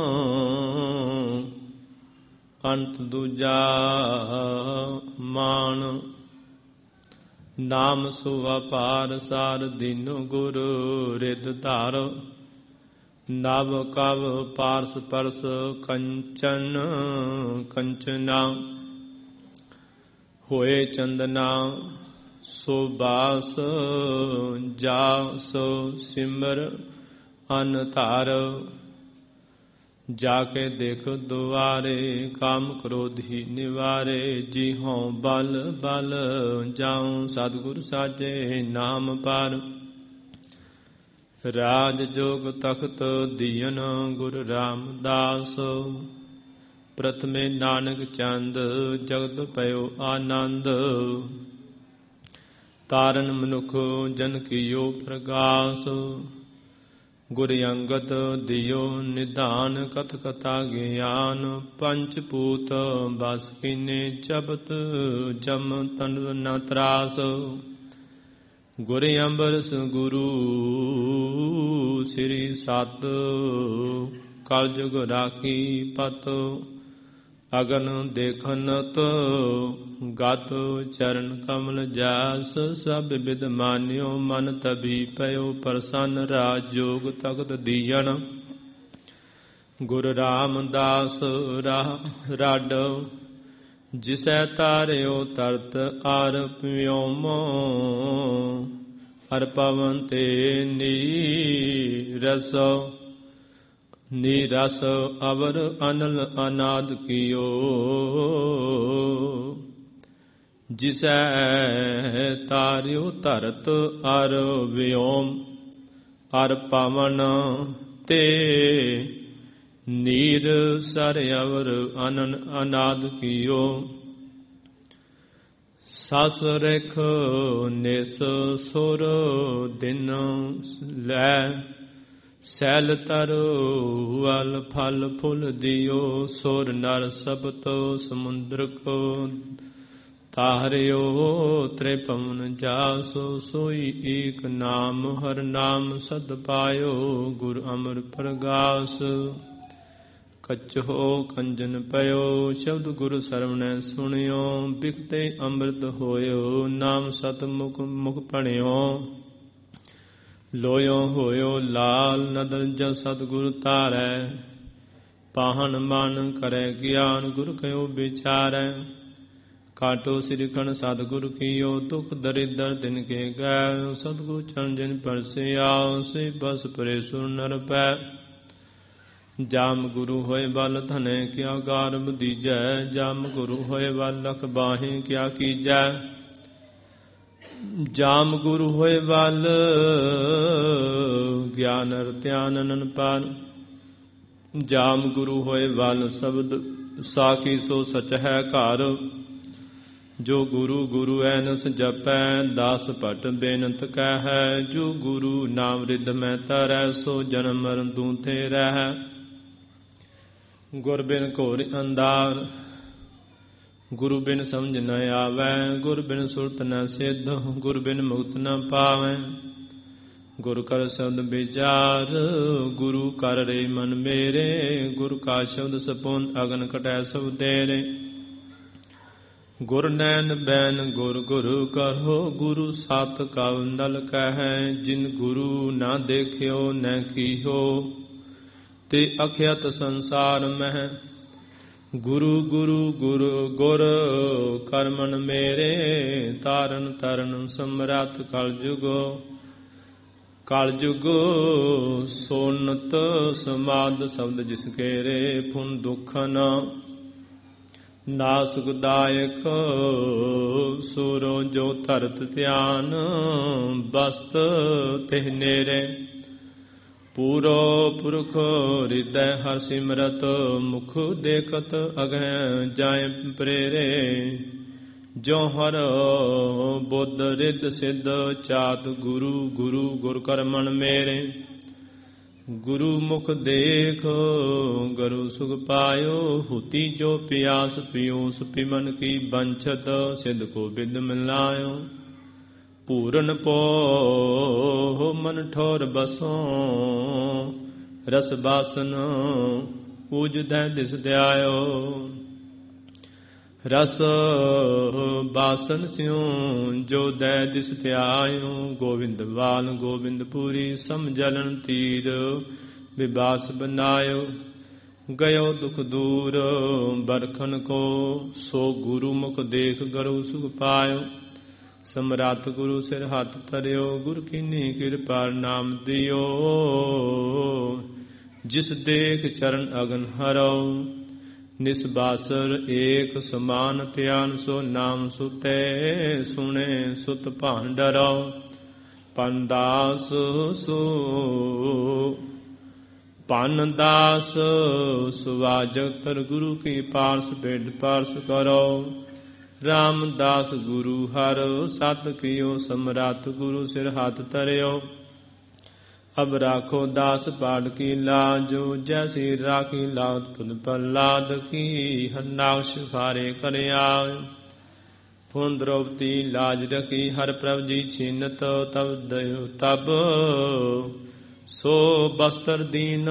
ਅੰਤ ਦੂਜਾ ਮਾਨ। ਨਾਮ ਸੋ ਅਪਾਰ ਸਾਰ ਦਿਨੋ ਗੁਰ ਰਿਦ ਧਾਰ। ਨਵ ਕਵ ਪਾਰਸ ਪਰਸ ਕੰਚਨ ਕੰਚਨਾ। ਹੋਏ ਚੰਦਨਾ ਸੋ ਬਾਸ ਜਾ ਸੋ ਸਿਮਰ ਅਨ ਧਾਰ। ਜਾ ਕੇ ਦੇਖ ਦੁਆਰੇ ਕਾਮ ਕ੍ਰੋਧੀ ਨਿਵਾਰੇ। ਜੀ ਹਉ ਬਲ ਬਲ ਜਾਉ ਸਤਿਗੁਰ ਸਾਜੇ ਨਾਮ ਪਾਰ। ਰਾਜ ਜੋਗ ਤਖਤ ਦੀਨ ਗੁਰੂ ਰਾਮਦਾਸ। ਪ੍ਰਥਮੇ ਨਾਨਕ ਚੰਦ ਜਗਤ ਪਇਓ ਆਨੰਦ। ਤਾਰਨ ਮਨੁਖ ਜਨ ਕੀਓ ਪ੍ਰਗਾਸ। ਗੁਰ ਅੰਗਦ ਦਿਓ ਨਿਧਾਨ ਕਥ ਕਥਾ ਗਿਆਨ। ਪੰਚ ਪੂਤ ਬਸ ਕੀਨੇ ਜਬਤ ਜਮ ਤਨ ਨ ਤਰਾਸ। ਗੁਰ ਅੰਬਰਸ ਗੁਰੂ ਸ੍ਰੀ ਸਤ। ਕਲ ਜੁਗ ਰਾਖੀ ਪਤ ਅਗਨ ਦੇਖਨਤ। ਗਤ ਚਰਨ ਕਮਲ ਜਾਸ ਸਭ ਵਿਦ ਮਾਨਿਓ। ਮਨ ਤਭੀ ਪਇਓ ਪ੍ਰਸੰਨ ਰਾਜ ਜੋਗ ਤਖਤ ਦੀਨ। ਗੁਰ ਰਾਮਦਾਸ ਰਾਡ ਜਿਸੈ ਤਾਰਿਓ ਤਰਤ ਆਰ ਪਿਓਮੋ। ਹਰ ਪਵਨ ਤੇ ਨੀਰਸੋ ਨੀਰਸ ਅਵਰ ਅਨਲ ਅਨਾਦ ਕੀਓ, ਜਿਸੈ ਤਾਰਿਓ ਧਰਤ ਅਰ ਵਿਓਮ, ਅਰ ਪਵਨ ਤੇ ਨੀਰ ਸਰ ਅਵਰ ਅਨਨ ਅਨਾਦ ਕੀਓ। ਸਸ ਰੇਖ ਨਿਸ ਸੁਰ ਦਿਨ ਲੈ, ਸੈਲ ਤਰ ਵਲ ਫਲ ਫੁੱਲ ਦਿਓ। ਸੁਰ ਨਰ ਸਬਤ ਸਮੁੰਦਰ ਕੋ, ਤਾਰਿਓ ਤ੍ਰਿਭੁਵਨ ਜਾਸੋ। ਸੋਈ ਏਕ ਨਾਮ ਹਰ ਨਾਮ ਸਦ ਪਾਇਓ, ਗੁਰ ਅਮਰ ਪ੍ਰਗਾਸ ਕਛੋ ਕੰਜਨ ਪਇਓ। ਸ਼ਬਦ ਗੁਰ ਸਰਵਣੈ ਸੁਣਿਓ, ਬਿਖਤੇ ਅੰਮ੍ਰਿਤ ਹੋਇਓ। ਨਾਮ ਸਤ ਮੁਖ ਮੁਖ ਪਣਿਓ, ਲੋਇਓ ਹੋਇਓ ਲਾਲ। ਨਦਰ ਜਲ ਸਤਿਗੁਰ ਧਾਰੈ, ਪਾਹਨ ਮਨ ਕਰੈ ਗਿਆਨ। ਗੁਰ ਕਯੋ ਵਿਚਾਰੈ, ਕਾਟੋ ਸਿਰਖਣ ਸਤਿਗੁਰ ਕੀਓ। ਦੁਖ ਦਰਿਦਰ ਦਿਨ ਕੇ ਗੈ, ਸਤਿਗੁਰ ਚਰਨ ਜਿਨ ਪਰਸਿਆ। ਸੇ ਬਸ ਪਰੇ ਸੁਰ ਨਰ ਪੈ, ਜਾਮ ਗੁਰੂ ਹੋਏ ਬਲ ਧਨੈ। ਕਿਆ ਗਾਰਬ ਦੀਜੈ, ਜਾਮ ਗੁਰੂ ਹੋਏ ਬਲ ਲਖ ਬਾਹੇ। ਕਿਆ ਕੀਜੈ, ਜਾਮ ਗੁਰੂ ਹੋਏ ਬਲ ਗਿਆਨ ਧਿਆਨ ਅਨਨ ਪਾਰ। ਜਾਮ ਗੁਰੂ ਹੋਏ ਬਲ ਸ਼ਬਦ ਸਾਖੀ, ਸੋ ਸਚ ਹੈ ਘਰ। ਜੋ ਗੁਰੂ ਗੁਰੂ ਐਨਸ ਜਪੈ, ਦਾਸ ਭਟ ਬੇਨਤ ਕਹਿ। ਜੋ ਗੁਰੂ ਨਾਮ ਰਿਦ ਮੈਂ ਤਰੈ, ਸੋ ਜਨਮ ਮਰਨ ਦੂਥੇ ਰਹਿ। ਗੁਰ ਬਿਨ ਘੋਰ ਅੰਧਾਰ, ਗੁਰੂ ਬਿਨ ਸਮਝ ਨ ਆਵੈ। ਗੁਰ ਬਿਨ ਸੁਰਤ ਨ ਸਿੱਧ, ਗੁਰ ਬਿਨ ਮੁਕਤ ਨ ਪਾਵੈ। ਗੁਰ ਕਰ ਸ਼ਬਦ ਵਿਚਾਰ, ਗੁਰੂ ਕਰ ਰੇ ਮਨ ਮੇਰੇ। ਗੁਰ ਕਾ ਸ਼ਬਦ ਸਪੁਨ, ਅਗਨ ਕਟੈ ਸਭ ਤੇਰੇ। ਗੁਰ ਨੈਣ ਬੈਨ ਗੁਰ ਗੁਰੂ ਕਰਹੁ, ਗੁਰੂ ਸਤ ਕਵ ਨਲ ਕਹਿ। ਜਿਨ ਗੁਰੂ ਨਾ ਦੇਖਿਓ ਨ ਕੀਹੋ, ਤੇ ਅਖਿਅਤ ਸੰਸਾਰ ਮਹਿ। ਗੁਰੂ ਗੁਰੂ ਗੁਰ ਗੁਰ ਕਰ ਮਨ ਮੇਰੇ, ਤਾਰਨ ਤਰਨ ਸਮਰੱਥ ਕਲ ਜੁਗੋ। ਕਲ ਜੁਗ ਸੋਨਤ ਸਮਾਦ ਸ਼ਬਦ ਜਿਸ ਕੇਰੇ। ਫੁਨ ਦੁਖਨ ਨਾਸੁਖਦਾਇਕ, ਸੁਰੋ ਜੋ ਧਰਤ ਧਿਆਨ। ਬਸਤ ਤਿਹ ਨੇਰੇ, ਪੂਰੋ ਪੁਰਖ ਹਿਰਦੈ ਹਰਿ ਸਿਮਰਤ। ਮੁਖ ਦੇਖਤ ਅਗਹਿ ਜਾਇ ਪ੍ਰੇਰੇ। ਜੋ ਹਰ ਬੁੱਧ ਰਿੱਧ ਸਿੱਧ, ਚਾਤ ਗੁਰੂ ਗੁਰੂ ਗੁਰ ਕਰ ਮਨ ਮੇਰੇ। ਗੁਰੂ ਮੁਖ ਦੇਖ ਗਰੂ ਸੁਖ ਪਾਇਓ, ਹੁਤੀ ਜੋ ਪਿਆਸ ਪਿਊਸ ਪਿਮਨ ਕੀ ਬੰਛਤ। ਸਿੱਧ ਕੋ ਬਿਦ ਮਿਲਾਇਓ, ਪੂਰਨ ਪੋ ਮਨ ਠੋਰ ਬਸੋ। ਰਸ ਬਾਸਨ ਪੂਜਦੈ ਦਿਸ ਧਿਆਇਓ। ਰਸ ਬਾਸਨ ਸਿਉ ਜੋ ਦੈ ਦਿਸ ਧਿਆਇਓ। ਗੋਵਿੰਦ ਵਾਲ ਗੋਬਿੰਦਪੁਰੀ, ਸਮਝਲਨ ਤੀਰ ਵਿਬਾਸ ਬਨਾਇਓ। ਗਇਓ ਦੁਖ ਦੂਰ ਬਰਖਨ ਕੋ, ਸੋ ਗੁਰੂ ਮੁਖ ਦੇਖ ਗਰੂ ਸੁਖ ਪਾਇਓ। ਸਮਰੱਥ ਗੁਰੂ ਸਿਰ ਹੱਥ ਧਰਿਓ, ਗੁਰ ਕੀਨੀ ਕਿਰਪਾ ਨਾਮ ਦਿਓ। ਜਿਸ ਦੇਖ ਚਰਨ ਅਗਨ ਹਰਉ, ਨਿਸਬਾਸਰ ਏਕ ਸਮਾਨ ਧਿਆਨ। ਸੋ ਨਾਮ ਸੁਤੇ ਸੁਣੇ, ਸੁਤ ਭਾਨ ਡਰਉ। ਪਨ ਦਾਸ ਸੋ ਪਨ ਦਾਸ ਸੁਵਾਜਤਰ, ਗੁਰੂ ਕੀ ਪਾਰਸ ਬੇਦ ਪਾਰਸ ਕਰੋ। ਰਾਮਦਾਸ ਗੁਰੂ ਹਰ ਸਤ ਕੀਓ, ਸਮਰੱਥ ਗੁਰੂ ਸਿਰ ਹੱਥ ਧਰਿਓ। ਅਬ ਰਾਖੋ ਦਾਸ ਪਾਠ ਕੀ ਲਾਜੋ, ਜੈਸੀ ਰਾਖੀ ਲਾਤ ਪੁਨ ਪ੍ਰਹਲਾਦ ਕੀ। ਹਰਨਾਕਸ਼ ਫਾਰੇ ਕਰਿਆ, ਪੁਨ ਦ੍ਰੋਪਦੀ ਲਾਜ ਰਖੀ। ਹਰ ਪ੍ਰਭ ਜੀ ਛੀਨਤ ਤਬ ਦਇਓ ਤਬ, ਸੋ ਬਸਤਰ ਦੀਨ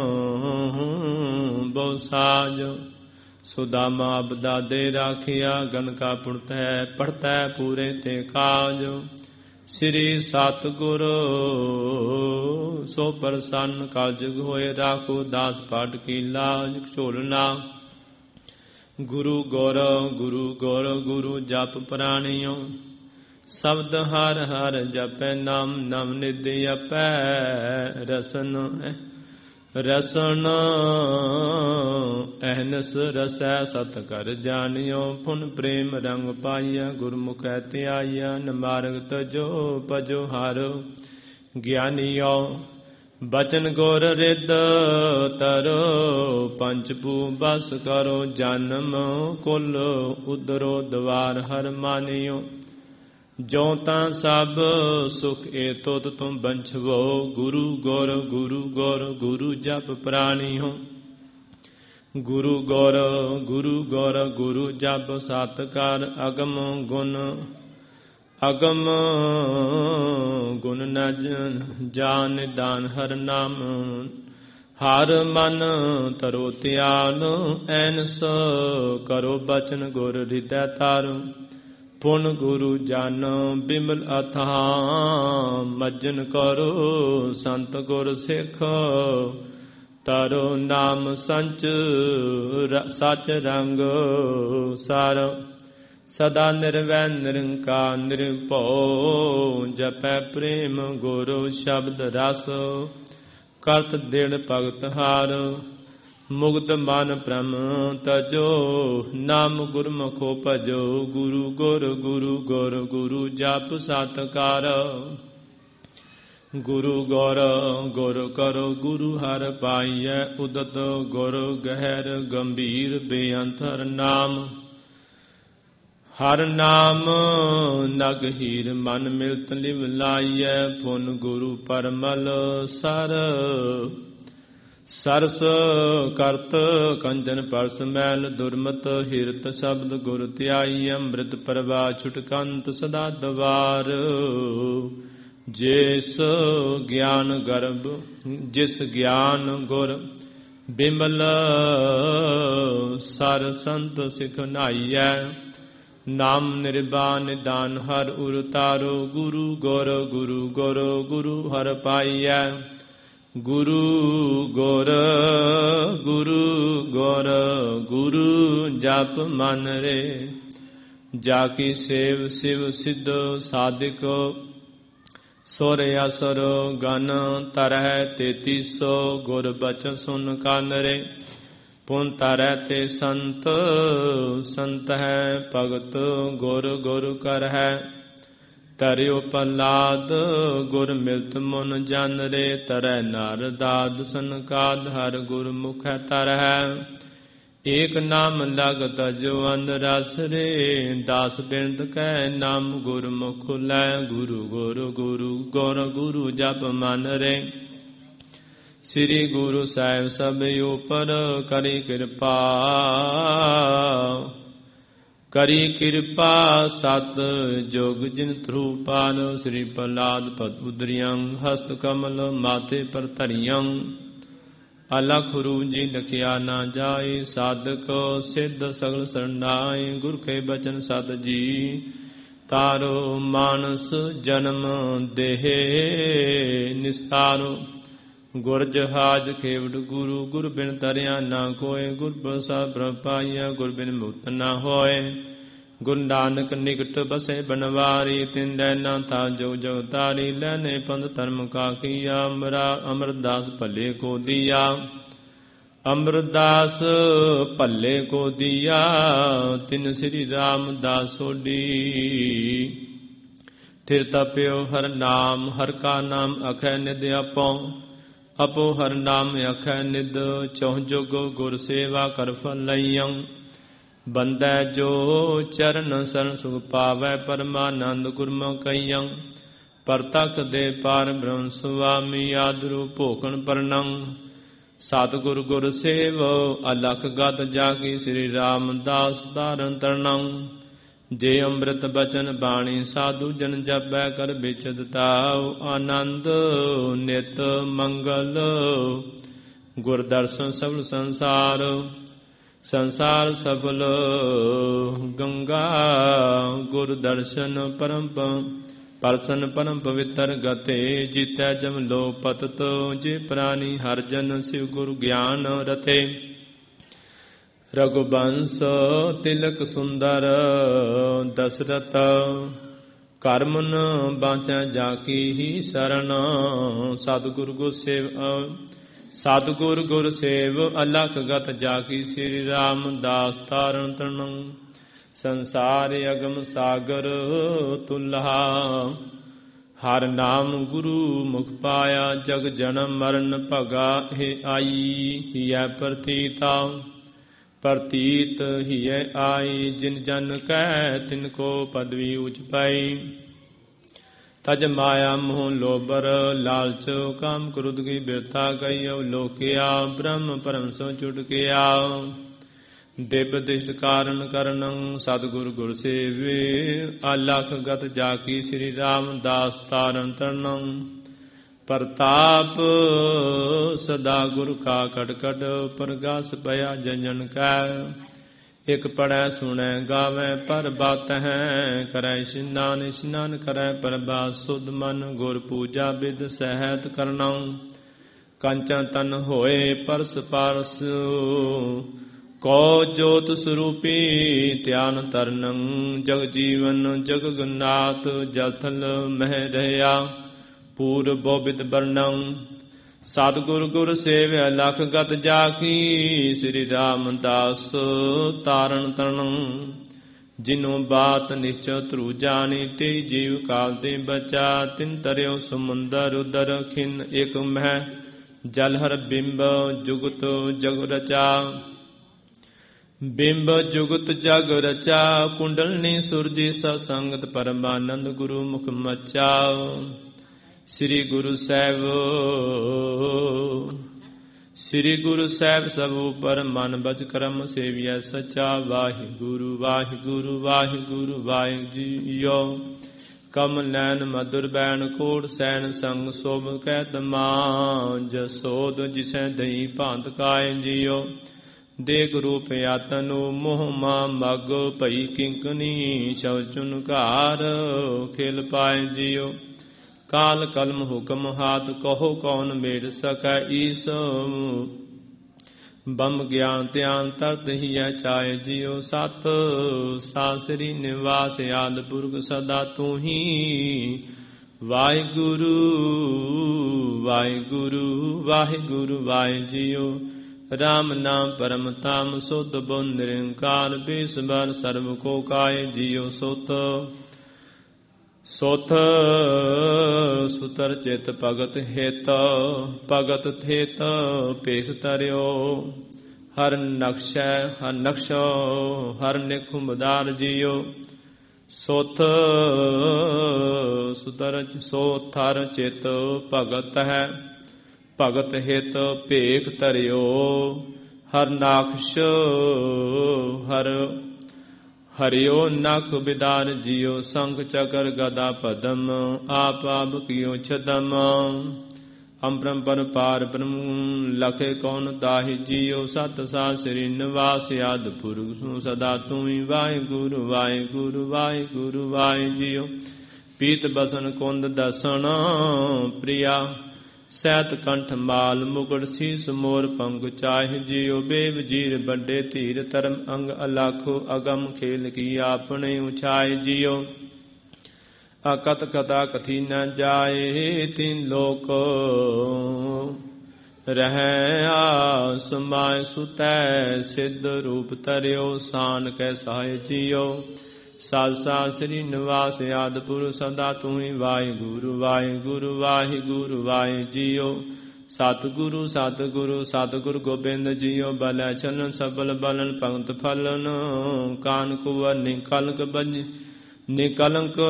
ਬਹੁ ਸਾਜ। ਸੁਦਾਮਾ ਅਬਦਾ ਦੇ ਰਾਖਿਆ, ਗਨ ਕਾ ਪੁਰਤੈ ਪੜਤੈ ਪੂਰੇ ਤੇ ਕਾਜ। ਸ੍ਰੀ ਸਤਿਗੁਰ ਸੋ ਪ੍ਰਸੰਨ, ਕਲ ਜੁਗ ਹੋਏ ਰਾਖੋ ਦਾਸ ਪਾਠ ਕੀ ਲਾਜ। ਝੋਲਣਾ ਗੁਰੂ ਗੁਰ ਗੁਰੂ ਗੁਰ, ਗੁਰੂ ਜਪ ਪ੍ਰਾਣਿਓ। ਸ਼ਬਦ ਹਰ ਹਰ ਜਪੈ ਨਾਮ, ਨਮ ਨਿਧ ਜਪੈ ਰਸਨ। ਰਸਨ ਅਹਨਸ ਰਸੈ ਸਤ ਕਰ ਜਾਣਿਓ, ਪੁਨ ਪ੍ਰੇਮ ਰੰਗ ਪਾਈਆ, ਗੁਰਮੁਖੈ ਧਿਆਈਆ, ਨ ਮਾਰਗ ਤਜੋ ਭਜੋ ਹਰ ਗਿਆਨੀਓ। ਬਚਨ ਗੁਰ ਰਿਦ ਤਰੋ, ਪੰਚ ਪੂ ਬਸ ਕਰੋ, ਜਨਮ ਕੁਲ ਉਦਰੋ, ਦਵਾਰ ਹਰ ਮਾਨਿਓ। ਜੋ ਤਾਂ ਸਭ ਸੁਖ ਏ ਤੁਧ ਤੁਮ ਬੰਛਵੋ, ਗੁਰੂ ਗੁਰ ਗੁਰੂ ਗੁਰ ਗੁਰੂ ਜਪ ਪ੍ਰਾਣੀਓ। ਗੁਰੂ ਗੁਰ ਗੁਰੂ ਗੁਰ ਗੁਰੂ ਜਪ ਸਤ ਕਰ, ਅਗਮ ਗੁਣ ਅਗਮ ਗੁਣ ਨ ਜਾਨ ਨਿਦਾਨ ਹਰ ਨਾਮ। ਹਰ ਮਨ ਤਰੋ ਧਿਆਨ, ਐਨਸ ਕਰੋ ਬਚਨ ਗੁਰ ਹਿਰਦੈ ਧਾਰੋ। ਪੁਨ ਗੁਰੂ ਜਨ ਬਿਮਲ ਅਥਾਹ, ਮੱਜਨ ਕਰੋ ਸੰਤ ਗੁਰ ਸਿੱਖ। ਤਰੋ ਨਾਮ ਸੰਚ ਸਚ ਰੰਗ ਸਾਰ, ਸਦਾ ਨਿਰਵੈ ਨਿਰੰਕਾਰ ਨਿਰਭਉ। ਜਪੈ ਪ੍ਰੇਮ ਗੁਰੂ ਸ਼ਬਦ ਰਸ, ਕਰਤ ਦਿੜ ਭਗਤ ਹਾਰ। ਮੁਗਧ ਮਨ ਭ੍ਰਮ ਤਜੋ, ਨਾਮ ਗੁਰਮੁਖੋ ਭਜੋ। ਗੁਰੂ ਗੁਰ ਗੁਰੂ ਗੁਰ ਗੁਰੂ ਜਪ ਸਤ ਕਰ, ਗੁਰੂ ਗੁਰ ਗੁਰ ਕਰੋ ਗੁਰੂ ਹਰਿ ਪਾਈਐ। ਉਦਤ ਗੁਰ ਗਹਿਰ ਗੰਭੀਰ ਬੇਅੰਤ ਹਰਿ ਨਾਮ। ਹਰ ਨਾਮ ਨਗ ਹੀਰ ਮਨ ਮਿਲਤ ਲਿਵ ਲਾਈਐ। ਪੁਨ ਗੁਰੂ ਪਰਮਲ ਸਰ, ਸਰਸ ਕਰਤ ਕੰਜਨ ਪਰਸ ਮੈਲ। ਦੁਰਮਤ ਹਿਰਤ ਸ਼ਬਦ ਗੁਰ ਧਿਆਈ, ਅੰਮ੍ਰਿਤ ਪ੍ਰਵਾਹ ਛੁਟਕੰਤ ਸਦਾ ਦਵਾਰ। ਜਿਸ ਗਿਆਨ ਗਰਭ ਜਿਸ ਗਿਆਨ ਗੁਰ ਬਿਮਲ, ਸਰ ਸੰਤ ਸਿਖ ਨਾਈਐ। ਨਾਮ ਨਿਰਬਾਨ ਨਿਦਾਨ ਹਰ ਉਰ ਤਾਰੋ, ਗੁਰੂ ਗੁਰ ਗੁਰੂ ਗੁਰ ਗੁਰੂ ਹਰਿ ਪਾਈਐ। ਗੁਰੂ ਗੁਰ ਗੁਰੂ ਗੁਰ ਗੁਰੂ ਜਪ ਮਨ ਰੇ। ਜਾ ਕੀ ਸੇਵ ਸਿਵ ਸਿੱਧ ਸਾਧਿਕ, ਸੁਰ ਅਸੁਰ ਗਨ ਤਰਹਿ 3300। ਗੁਰ ਬਚਨ ਸੁਨ ਕੰਨ ਰੇ, ਪੁਨ ਤਰਹਿ ਤੇ ਸੰਤ। ਸੰਤ ਹੈ ਭਗਤ ਗੁਰ ਗੁਰ ਕਰਹਿ। ਤਰਿਓ ਪ੍ਰਹਲਾਦ ਗੁਰ ਮਿਲਤ ਮਨ ਜਨ ਰੇ। ਤਰੈ ਨਾਰਦਾਦ ਸਨਕਾਦ ਹਰ ਗੁਰ ਮੁਖੈ ਤਰਹਿ। ਏਕ ਨਾਮ ਲਗ ਤਜੋ ਅੰਧ ਰਸ ਰੇ। ਦਾਸ ਬਿਰਦ ਕੈ ਨਾਮ ਗੁਰ ਮੁਖ ਲੈ। ਗੁਰੂ ਗੁਰ ਗੁਰੂ ਗੁਰ ਗੁਰੂ ਜਪ ਮਨ ਰੇ। ਸ੍ਰੀ ਗੁਰੂ ਸਾਹਿਬ ਸਭ ਉਪਰ ਕਰੀ ਕਿਰਪਾ। ਕਰੀ ਕਿਰਪਾ ਸਤ ਜੋਗ ਜਿਨ ਥਰੂ ਪਾਲ। ਸ੍ਰੀ ਪ੍ਰਹਲਾਦ ਪਦ ਉਦਰਿਯੰ, ਹਸਤ ਕਮਲ ਮਾਥੇ ਪਰ ਧਰਿਯੰ। ਅਲਖ ਰੂ ਜੀ ਲਖਿਆ ਨਾ ਜਾਏ। ਸਾਧਕ ਸਿੱਧ ਸਗਲ ਸਰਨਾਏ। ਗੁਰ ਕੇ ਬਚਨ ਸਤ ਜੀ, ਤਾਰੋ ਮਾਨਸ ਜਨਮ ਦੇਹ ਨਿਸਤਾਰੋ। ਗੁਰ ਜਹਾਜ ਖੇਵਟ ਗੁਰੂ, ਗੁਰ ਬਿਨ ਤਰਿਆ ਨਾ ਕੋਇ। ਗੁਰ ਪ੍ਰਸਾਦ ਪ੍ਰਭ ਪਾਈਆ, ਗੁਰ ਬਿਨ ਮੁਕਤ ਨਾ ਹੋਏ। ਗੁਰੂ ਨਾਨਕ ਨਿਕਟ ਬਸੇ ਬਨਵਾਰੀ। ਤਿਨ ਦੈ ਨਾ ਥਾ ਜੋ ਜਗ ਤਾਰੀ। ਲੈਨੇ ਪੰਥ ਧਰਮ ਕਾ ਕੀਆ। ਅਮਰਦਾਸ ਭੱਲੇ ਕੋ ਦੀਆ। ਅਮਰਦਾਸ ਭੱਲੇ ਕੋ ਦੀਆ। ਤਿਨ ਸ੍ਰੀ ਰਾਮਦਾਸ ਸੋਢੀ। ਥਿਰ ਤਪਿਓ ਹਰ ਨਾਮ, ਹਰ ਕਾ ਨਾਮ ਅਖੈ ਨਿਧ ਆਪੋ। ਆਪੋ ਹਰ ਨਾਮ ਅਖੈ ਨਿਧ। ਚੌਹ ਜੁਗ ਗੁਰ ਸੇਵਾ ਕਰ ਫਲ ਲਈਅੰ। ਬੰਦੈ ਜੋ ਚਰਨ ਸਰਨ ਸੁਖ ਪਾਵੈ। ਪਰਮਾਨੰਦ ਗੁਰਮੁਖ ਕਈਅੰ। ਪਰਤਖ ਦੇ ਪਾਰ ਬ੍ਰਹਮ ਸੁਆਮੀ। ਆਦਿ ਭੋਖਣ ਪਰਨੰ। ਸਤਿਗੁਰ ਗੁਰ ਸੇਵ ਅਲਖ ਗਤ ਜਾਗੀ। ਸ੍ਰੀ ਰਾਮਦਾਸ ਧਾਰਨ ਤਰਨੰ। ਜੇ ਅੰਮ੍ਰਿਤ ਬਚਨ ਬਾਣੀ ਸਾਧੂ ਜਨ ਜਪੈ ਕਰ ਵਿਚਦ ਤਾਉ। ਆਨੰਦ ਨਿਤ ਮੰਗਲ ਗੁਰ ਦਰਸ਼ਨ ਸਫਲ ਸੰਸਾਰ। ਸੰਸਾਰ ਸਫਲ ਗੰਗਾ ਗੁਰ ਦਰਸ਼ਨ ਪਰਮ ਪਰਸਨ ਪਰਮ ਪਵਿੱਤਰ ਗਤੇ। ਜੀਤੈ ਜਮ ਲੋ ਪਤਤ ਜੇ ਪ੍ਰਾਨੀ ਹਰ ਜਨ ਸਿਵ ਗੁਰ ਗਿਆਨ ਰਤੇ। ਰਘੁਬੰਸ ਤਿਲਕ ਸੁੰਦਰ ਦਸਰਤ। ਕਰਮਨ ਬਾਚੈ ਜਾ ਕੀ ਹੀ ਸਰਣ। ਸਤਿਗੁਰ ਗੁਰ ਸੇਵ ਸਤਿਗੁਰ ਗੁਰ ਸੇਵ ਅਲਖ ਗਤ ਜਾਕੀ ਸ੍ਰੀ ਰਾਮਦਾਸ ਤਾਰਨ ਤਰਨ ਸੰਸਾਰ ਅਗਮ ਸਾਗਰ ਤੁਲਹਾ ਹਰ ਨਾਮ ਗੁਰੂ ਮੁਖ ਪਾਇਆ ਜਗ ਜਨਮ ਮਰਨ ਭਗਾ ਹੈ ਆਈ ਹਿਐ ਪ੍ਰਤੀਤਾ ਪ੍ਰਤੀਤ ਹਿਐ ਆਈ ਜਿਨ ਜਨ ਕਹਿ ਤਿਨ ਕੋ ਪਦਵੀ ਉਚ ਪਾਈ ਤਜ ਮਾਇਆ ਮੋਹ ਲੋਭਰ ਲਾਲਚ ਕਾਮ ਕ੍ਰੋਧ ਕੀ ਬਿਰਤਾ ਗਈ ਅਵਲੋਕਿਆ ਬ੍ਰਹਮ ਪਰਮ ਸੋ ਚੁਟਕਿਆ ਦਿਵ ਦਿਸ਼ਟ ਕਾਰਨ ਕਰਨੰ ਸਤਿਗੁਰ ਗੁਰ ਸੇਵੇ ਅਲਖ ਗਤ ਜਾਕੀ ਸ੍ਰੀ ਰਾਮਦਾਸ ਤਾਰਨ ਤਰਨੰ ਪ੍ਰਤਾਪ ਸਦਾ ਗੁਰ ਕਾ ਕਟ ਕਟ ਪ੍ਰਗਾਸ ਭਇਆ ਜਨ ਕੈ ਇਕ ਪੜੈ ਸੁਣੈ ਗਾਵੈ ਪਰ ਬਾਤ ਹੈ ਕਰੈ ਇਸ਼ਨਾਨ ਕਰੈ ਪ੍ਰਭਾ ਸੁਧ ਮਨ ਗੁਰ ਪੂਜਾ ਬਿਦ ਸਹਿਤ ਕਰਨੰ ਕੰਚਨ ਤਨ ਹੋਏ ਪਰਸ ਪਰਸ ਕੋ ਜੋਤ ਸਰੂਪੀ ਧਿਆਨ ਤਰਨੰ ਜਗ ਜੀਵਨ ਜਗਨਾਥ ਜਥਲ ਮਹਿ ਰਹਿਆ ਪੂਰ ਬੋਬਿਦ ਬਰਨੰ ਸਤਿਗੁਰ ਗੁਰ ਸੇਵਿਆ ਲਖ ਗਤ ਜਾਕੀ ਸ੍ਰੀ ਰਾਮਦਾਸ ਤਾਰਨ ਤਰਨੰ ਜਿਨੋ ਬਾਤ ਨਿਸ਼ਚੈ ਧਰੂ ਜਾਣੀ ਤੇ ਜੀਵ ਕਾਲ ਦੇ ਬਚਾ ਤਿਨ ਤਰਿਓ ਸਮੁੰਦਰ ਉਦਰ ਖਿਨ ਇਕ ਮਹਿ ਜਲ ਹਰ ਬਿੰਬ ਜੁਗਤ ਜਗ ਰਚਾ ਬਿੰਬ ਜੁਗਤ ਜਗ ਰਚਾ ਕੁੰਡਲਨੀ ਸੁਰਜੀ ਸਤਸੰਗਤ ਪਰਮਾਨੰਦ ਗੁਰੂ ਮੁਖ ਮਚਾ ਸ੍ਰੀ ਗੁਰੂ ਸਾਹਿਬ ਸਭ ਉਪਰ ਮਨ ਬਚ ਕਰਮ ਸੇਵਿਆ ਸਚਾ ਵਾਹਿਗੁਰੂ ਵਾਹਿਗੁਰੂ ਵਾਹਿਗੁਰੂ ਵਾਹਿ ਜੀਓ ਕਮ ਨੈਨ ਮਧੁਰ ਬੈਣ ਕੋਟ ਸੈਨ ਸੰਗ ਸੋਭ ਕਹਿ ਤਮਾ ਜਸੋਦ ਜਿਸੈ ਦਈ ਭਾਂਤ ਕਾਇ ਜੀਓ ਦੇਗ ਰੂਪ ਆਤਨੁ ਮੋਹ ਮਾ ਮਗ ਭਈ ਕਿੰਕਨੀ ਸ਼ਵ ਚੁਨ ਘਾਰ ਖੇਲ ਪਾਏ ਜੀਓ ਕਾਲ ਕਲਮ ਹੁਕਮ ਹਾਥ ਕਹੋ ਕੌਣ ਮੇੜ ਸਕੈ ਈਸ ਬਮ ਗਿਆਨ ਧਿਆਨ ਤਰਤ ਹੀਐ ਚਾਹੇ ਜੀਓ ਸਤ ਸਾਸਰੀ ਨਿਵਾਸ ਆਦ ਪੁਰਖ ਸਦਾ ਤੂੰ ਹੀ ਵਾਹਿਗੁਰੂ ਵਾਹਿਗੁਰੂ ਵਾਹਿਗੁਰੂ ਵਾਹਿ ਜੀਓ ਰਾਮ ਨਾਮ ਪਰਮ ਧਾਮ ਸੁਧ ਬੁ ਨਿਰੰਕਾਰ ਬੇਸਬਰ ਸਰਬ ਕੋ ਕਾਇ ਜੀਓ ਸੁਤ ਸੁਤਰ ਚਿਤ ਭਗਤ ਹਿਤ ਭਗਤ ਥੇਤ ਪੇਖ ਤਰਿਓ ਹਰ ਨਕਸ਼ੋ ਹਰ ਨਿਖੁਮਦਾਰ ਜੀਓ ਸੁਤ ਸੁਤਰ ਸੋਥਰ ਚਿਤ ਭਗਤ ਹੈ ਭਗਤ ਹਿਤ ਭੇਖ ਤਰਿਓ ਹਰ ਨਾਖਸ਼ ਹਰਿਓ ਨਖ ਬਿਦਾਰ ਜੀਓ ਸੰਖ ਚਕਰ ਗਦਾ ਪਦਮ ਆਪ ਆਪ ਕੀਓ ਛਦਮ ਅੰਪਰਮ ਪਰ ਪਾਰ ਬ੍ਰਹਮ ਲਖੇ ਕੌਣ ਤਾਹਿ ਜੀਓ ਸਤ ਸਾ ਸ੍ਰੀ ਨਿਵਾਸ ਆਦ ਪੁਰਖ ਸੂ ਸਦਾ ਤੂੰ ਹੀ ਵਾਹਿਗੁਰੂ ਵਾਹਿਗੁਰੂ ਵਾਹਿਗੁਰੂ ਵਾਹਿ ਜੀਓ ਪੀਤ ਬਸਨ ਕੁੰਦ ਦਸਣ ਪ੍ਰਿਆ ਸੈਤ ਕੰਠ ਮਾਲ ਮੁਗੜ ਸੀਸ ਮੋਰ ਪੰਗ ਚਾਹਿ ਜੀਓ ਬੇਵ ਜੀਰ ਵੱਡੇ ਧੀਰ ਧਰਮ ਅੰਗ ਅਲਾਖੋ ਅਗਮ ਖੇਲ ਕੀ ਆਪਣੇ ਉਛਾਇ ਜੀਓ ਅਕਤ ਕਥਾ ਕਥੀ ਨ ਜਾਏ ਤਿਨ ਲੋਕ ਰਹਿ ਆਸਮਾਇ ਸੁਤੈ ਸਿੱਧ ਰੂਪ ਤਰਿਓ ਸਾਨ ਕੈ ਸਹਾਇ ਜੀਓ ਸਾਸਾ ਸ੍ਰੀ ਨਿਵਾਸ ਆਦਪੁਰ ਸਦਾ ਤੂੰ ਹੀ ਵਾਹਿਗੁਰੂ ਵਾਹਿਗੁਰੂ ਵਾਹਿਗੁਰੂ ਵਾਹਿ ਜੀਓ ਸਤਿਗੁਰੂ ਸਤਿਗੁਰੂ ਸਤਿਗੁਰ ਗੋਬਿੰਦ ਜੀਓ ਬਲੈ ਚਲਨ ਸਬਲ ਬਲਨ ਭਗਤ ਫਲਨ ਕਾਨ ਕੁਵਰ ਨਿਕਲਕ ਬਜ ਨਿਕਲੰਕ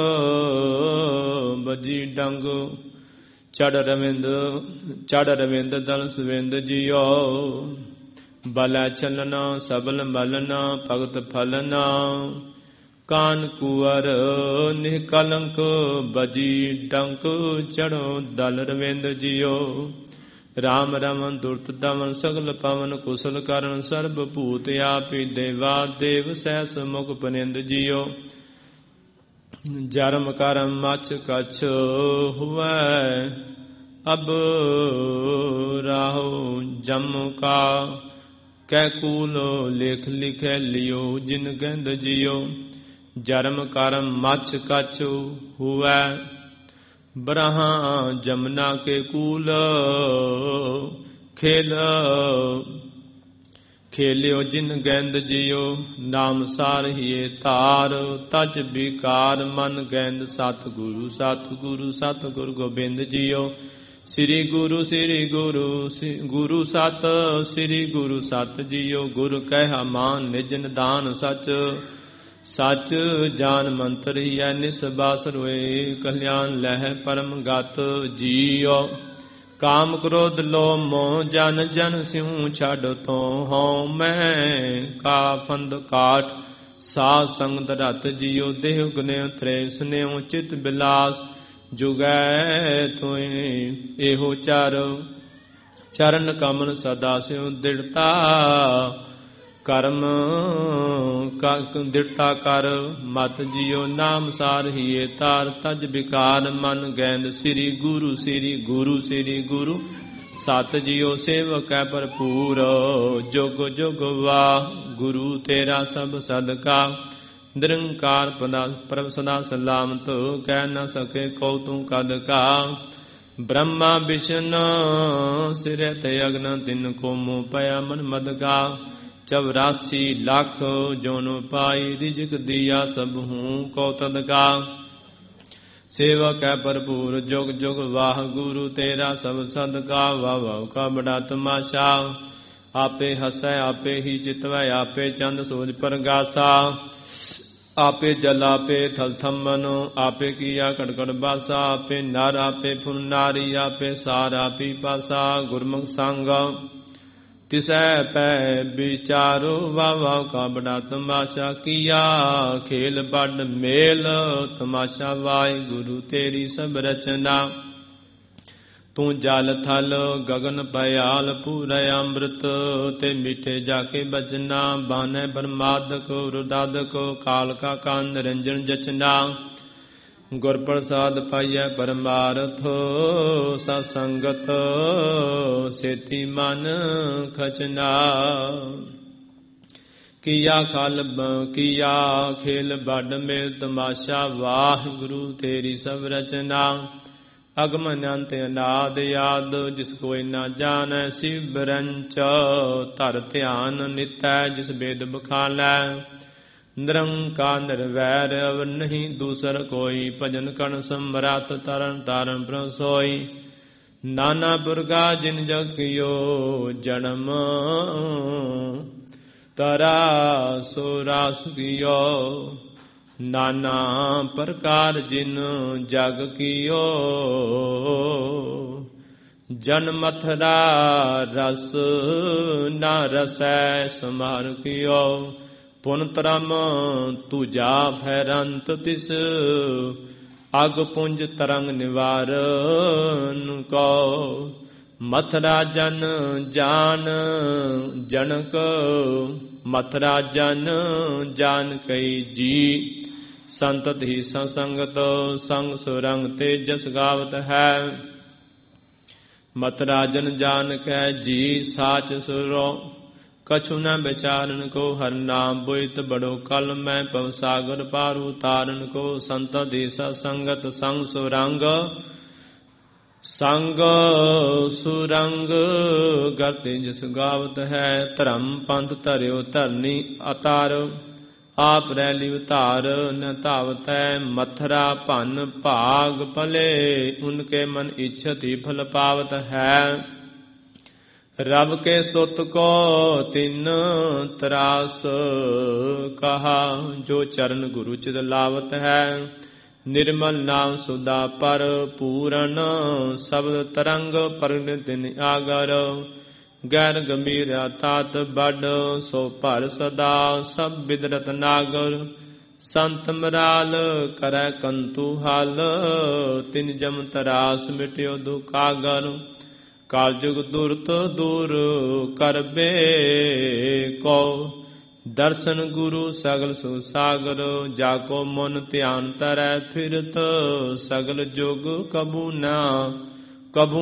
ਬਜੀ ਡੰਗ ਚੜ ਰਵਿੰਦ ਦਲ ਸੁਵਿੰਦ ਜੀਓ ਬਲੈ ਚਲਨ ਸਬਲ ਬਲਨ ਭਗਤ ਫਲਨ ਕਾਨ ਕੁਵਰ ਨਿਕਲੰਕ ਬਜੀ ਡੰਕ ਚੜੋ ਦਲ ਰਵਿੰਦ ਜੀਓ ਰਾਮ ਰਮਨ ਦੁਰਤ ਦਮਨ ਸਗਲ ਪਵਨ ਕੁਸਲ ਕਰਨ ਸਰਬ ਭੂਤ ਆਪੀ ਦੇਵਾ ਦੇਵ ਸਹਿਸ ਮੁਖ ਪਨਿੰਦ ਜੀਓ ਜਰਮ ਕਰਮ ਮਚ ਕਛ ਹੁਵੈ ਅਬ ਰਾਹੋ ਜਮ ਕਾ ਕੈ ਕੂਲ ਲੇਖ ਲਿਖੈ ਲਿਓ ਜਿਨ ਗੰਧ ਜੀਓ ਜਰਮ ਕਰਮ ਮਛ ਕਛ ਹੁਵੈ ਬਰਹਾ ਜਮਨਾ ਕੇ ਕੂਲ ਖੇਲਿਓ ਜਿਨ ਗੈਂਦ ਜਿਉ, ਨਾਮ ਸਾਰ ਹੀਏ ਧਾਰ। ਤਜ ਵਿਕਾਰ ਮਨ ਗੈਂਦ, ਸਤਿਗੁਰੂ ਸਤਿਗੁਰੂ ਸਤਿਗੁਰ ਗੋਬਿੰਦ ਜਿਉ। ਸ੍ਰੀ ਗੁਰੂ ਸ੍ਰੀ ਗੁਰੂ ਗੁਰੂ ਸਤ, ਸ੍ਰੀ ਗੁਰੂ ਸਤ ਜਿਉ। ਗੁਰ ਕਹਿਆ ਮਾਨ ਨਿਜ ਨਿਦਾਨ ਸਚ, ਸਚ ਜਾਨ ਮੰਤਰ ਹੀਐ ਨਿਸਬਾਸ ਰੋਏ। ਕਲਿਆਣ ਲਹਿ ਪਰਮ ਗਤ ਜੀਉ। ਕਾਮ ਕ੍ਰੋਧ ਲੋਭ ਮੋਹ ਜਨ ਜਨ ਸਿਉ ਛੱਡ ਤੋਂ, ਹਉ ਮੈਂ ਕਾ ਫੰਦ ਕਾਟ ਸਾਧ ਸੰਗਤ ਰਤ ਜਿਉ। ਦੇਹ ਗੁਨਿ ਤ੍ਰੇ ਸੁਨਿਉ ਚਿਤ ਬਿਲਾਸ, ਜੁਗੈ ਤੋਇ ਇਹੋ ਚਰਨ ਕਮਲ ਸਦਾ ਸਿਉ। ਦ੍ਰਿੜਤਾ ਕਰਮ ਦ੍ਰਿੜਤਾ ਕਰ ਮਤ ਜਿਉ, ਨਾਮ ਸਾਰ ਹੀਏ ਤਾਰ। ਤਜ ਵਿਕਾਰ ਮਨ ਗੈਂਦ, ਸ੍ਰੀ ਗੁਰੂ ਸ੍ਰੀ ਗੁਰੂ ਸ੍ਰੀ ਗੁਰੂ ਸਤ ਜਿਉ। ਸੇਵਕ ਹੈ ਭਰਪੂਰ, ਜੁਗ ਜੁਗ ਵਾਹ ਗੁਰੂ ਤੇਰਾ ਸਭ ਸਦਕਾ। ਨਿਰੰਕਾਰ ਪ੍ਰਭ ਸਦਾ ਸਲਾਮਤ, ਕਹਿ ਨ ਸਕੇ ਕਉ ਤੂੰ ਕਦ ਕਾ। ਬ੍ਰਹਮਾ ਵਿਸ਼ਨੂੰ ਸਿਰੇ ਤੇ ਅਗਨ, ਤਿਨ ਕੋ ਮੋਹ ਪਿਆ ਮਨ ਮਦਗਾ। 84 ਲੱਖ ਜੋਨ ਪਾਈ, ਰਿਜਕ ਦੀਆ ਸਭ ਹੂੰ ਕੋ ਤਦਕਾ। ਸੇਵਕ ਹੈ ਭਰਪੂਰ, ਜੁਗ ਜੁਗ ਵਾਹ ਗੁਰੂ ਤੇਰਾ ਸਭ ਸਦਕਾ। ਵਾਹ ਵਾਹ ਕਾ ਬੜਾ ਤਮਾਸ਼ਾ, ਆਪੇ ਹਸੈ ਆਪੇ ਹੀ ਚਿਤਵੈ। ਆਪੇ ਚੰਦ ਸੂਰਜ ਪ੍ਰਗਾਸਾ, ਆਪੇ ਜਲ ਆਪੇ ਥਲ ਥੰਮਨ। ਆਪੇ ਕੀਆ ਕੜਕੜ ਬਾਸਾ, ਆਪੇ ਨਰ ਆਪੇ ਫੁਨ ਨਾਰੀ। ਆਪੇ ਸਾਰ ਆਪੀ ਪਾਸਾ, ਗੁਰਮੁਖ ਸੰਗ ਤਿਸੈ ਪੈ ਵਿਚਾਰੋ। ਵਾਹ ਵਾਹ ਕਾ ਬੜਾ ਤਮਾਸ਼ਾ, ਕੀਆ ਖੇਲ ਬੜ ਮੇਲ ਤਮਾਸ਼ਾ। ਵਾਹਿਗੁਰੂ ਤੇਰੀ ਸਭ ਰਚਨਾ, ਤੂੰ ਜਲ ਥਲ ਗਗਨ ਪਿਆਲ। ਪੂਰੇ ਅੰਮ੍ਰਿਤ ਤੇ ਮਿੱਠੇ ਜਾ ਕੇ ਬਚਨਾ। ਬਾਨੈ ਬਰਮਾਦਕ ਰੁਦਾਦਕ, ਕਾਲ ਕਾ ਕਾਨ ਨਿਰੰਜਨ ਜਚਨਾ। ਗੁਰ ਪ੍ਰਸਾਦ ਪਾਈਐ ਪਰਮਾਰਥ, ਸਤ ਸੰਗਤ ਸੇਤੀ ਮਨ ਖਚਨਾ। ਕੀਆ ਖੇਲ ਬੜ ਮੇਲ ਤਮਾਸ਼ਾ। ਵਾਹਿਗੁਰੂ ਤੇਰੀ ਸਭ ਰਚਨਾ, ਅਗਮ ਅਨੰਤ ਅਨਾਦ ਆਦ। ਜਿਸ ਕੋਈ ਨਾ ਜਾਣੈ ਸਿਵਰੰਚ, ਧਰ ਧਿਆਨ ਨਿਤੈ ਜਿਸ ਬੇਦ ਬਖਾਲੈ। ਨਿਰੰਕਾਰ ਨਿਰਵੈਰ ਅਵਰ ਨਹੀਂ ਦੂਸਰ ਕੋਈ। ਭਜਨ ਕਰਨ ਸਮਰੱਥ ਤਰਨ ਤਾਰਨ ਪ੍ਰਭ ਸੋਈ। ਨਾਨਾ ਪੁਰਖਾ ਜਿਨ ਜਗਿਓ, ਜਨਮ ਤਰਾ ਸੋ ਰਾਸ ਕੀਓ। ਨਾਨਾ ਪ੍ਰਕਾਰ ਜਿਨ ਜਗ ਕੀਓ, ਜਨ ਮਥਰਾ ਰਸ ਨਾ ਰਸੈ ਸਮਾਰ ਕੀਓ। ਪੁਨ ਤਰਮ ਤੁਜਾ ਫੈਰੰਤ ਤਿਸ, ਅਗ ਪੁੰਜ ਤਰੰਗ ਨਿਵਾਰਨ ਕੋ। ਮਥਰਾ ਜਨ ਜਾਨ ਜਨਕ, ਮਥਰਾ ਜਨ ਜਾਨ ਕਈ ਜੀ। ਸੰਤਤ ਹੀ ਸੰਸੰਗਤ, ਸੰਗ ਸੁਰੰਗ ਤੇ ਜਸ ਗਾਵਤ ਹੈ। ਮਥਰਾ ਜਨ ਜਾਨ ਕੈ ਜੀ, ਸਾਚ ਸੁਰੋ ਕਛੁ ਨ ਵਿਚਾਰਨ ਕੋ। ਹਰ ਨਾਮ ਬੁਇਤ ਬੜੋ ਕਲ ਮੈਂ, ਪਵ ਸਾਗਰ ਪਾਰ ਉਤਾਰਨ ਕੋ। ਸੰਤ ਦੀ ਸਤਸੰਗਤ ਸੰਗ ਸੁਰੰਗ, ਸੰਗ ਸੁਰੰਗ ਗਰਤੇ ਜਿਸ ਗਾਵਤ ਹੈ। ਧਰਮ ਪੰਥ ਧਰਿਓ ਧਰਨੀ ਅਤਾਰ, ਆਪ ਰਹਿ ਲਿਵ ਧਾਰ ਨ ਧਾਵਤੈ। ਮਥਰਾ ਭਨ ਭਾਗ ਭਲੇ, ਉਨਕੇ ਮਨ ਇੱਛਤ ਹੀ ਫਲ ਪਾਵਤ ਹੈ। ਰਬ ਕੇ ਸੁਤ ਕੋ ਤਿਨ ਤਰਾਸ ਕਹਾ, ਜੋ ਚਰਨ ਗੁਰੂ ਚਿਤ ਲਾਵਤ ਹੈ। ਨਿਰਮਲ ਨਾਮ ਸੁਦਾ ਪਰ ਪੂਰਨ, ਸ਼ਬਦ ਤਰੰਗ ਪ੍ਰਗਟ ਤਿਨ ਆਗਰ। ਗੈਰ ਗੰਭੀਰ ਤਾਤ ਬੜ, ਸੋ ਭਰ ਸਦਾ ਸਭ ਬਿਦਰਤ ਨਾਗਰ। ਸੰਤ ਮਰਾਲ ਕਰੈ ਕੰਤੂ ਹਲ, ਤਿਨ ਜਮ ਤਰਾਸ ਮਿਟਿਓ ਦੁਖਾਗਰ। ਕਾਲਜੁਗ ਦੁਰਤ ਦੂਰ ਕਰਬੇ ਕੋ, ਦਰਸ਼ਨ ਗੁਰੂ ਸਗਲ ਸੁਸਾਗਰ। ਜਾ ਕੋ ਮਨ ਧਿਆਨ ਤਰੈ ਫਿਰਤ, ਸਗਲ ਜੁਗ ਕਬੂ ਨਾ ਕਬੂ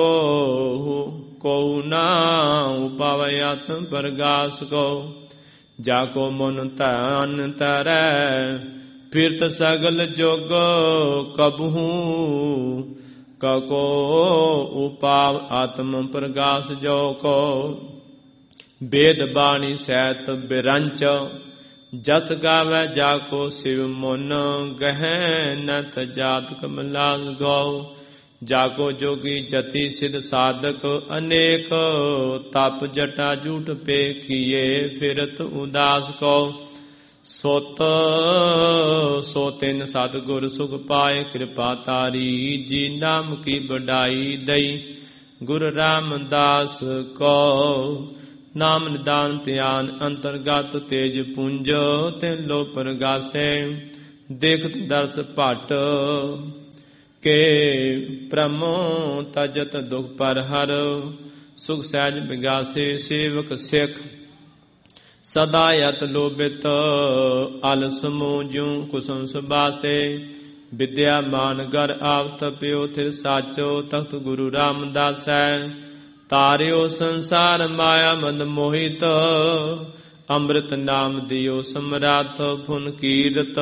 ਕੋ ਨਾ ਉਪਾਵੈ ਆਤਮ ਪ੍ਰਗਾਸ ਕੋ। ਜਾ ਕੋ ਮਨ ਧਿਆਨ ਤਰੈ ਫਿਰਤ, ਸਗਲ ਜੁਗ ਕਬੂ ਕੋ ਉਪਾਵ ਆਤਮ ਪ੍ਰਗਾਸ ਜੋ ਕੋ ਬੇਦ ਬਾਣੀ ਸਹਿਤ ਬਿਰੰਚ ਜਸ ਗਾਵੈ ਜਾ ਕੋ ਸਿਵ ਮੁਨ ਗਹਿ ਨਤ ਜਾਤ ਕਮਲਾ ਗਉ ਜਾ ਕੋ ਜੋਗੀ ਜਤੀ ਸਿਧ ਸਾਧਕ ਅਨੇਕ ਤਪ ਜਟਾ ਝੂਠ ਪੇਖੀਏ ਫਿਰਤ ਉਦਾਸ ਕੋ ਸੋਤ ਸੋ ਤਿਨ ਸਤਿਗੁਰ ਸੁਖ ਪਾਏ ਕਿਰਪਾ ਤਾਰੀ ਜੀ ਨਾਮ ਕੀ ਬੜਾਈ ਦਈ ਗੁਰੂ ਰਾਮਦਾਸ ਕੋ ਨਾਮ ਨਿਦਾਨ ਧਿਆਨ ਅੰਤਰਗਤ ਤੇਜ ਪੁੰਜ ਤਿਨ ਲੋ ਪ੍ਰਗਾਸੇ ਦੇਖਤ ਦਰਸ ਭਟ ਕੇ ਪ੍ਰਮੋ ਤਜਤ ਦੁਖ ਪਰ ਹਰ ਸੁਖ ਸਹਿਜ ਬਿਗਾਸੇ ਸੇਵਕ ਸਿੱਖ ਸਦਾ ਯਤ ਲੋਭਿਤ ਅਲਸ ਮੂਜੂ ਕੁਸਮ ਸੁਬਾਸੇ ਵਿਦਿਆ ਮਾਨ ਗਰ ਆਵਤ ਪਿਓ ਥਿਰ ਸਾਚੋ ਤਖਤ ਗੁਰੂ ਰਾਮਦਾਸੈ ਤਾਰਿਓ ਸੰਸਾਰ ਮਾਇਆ ਮਦ ਮੋਹਿਤ ਅੰਮ੍ਰਿਤ ਨਾਮ ਦਿਓ ਸਮਰਾਤ ਫੁਨ ਕੀਰਤ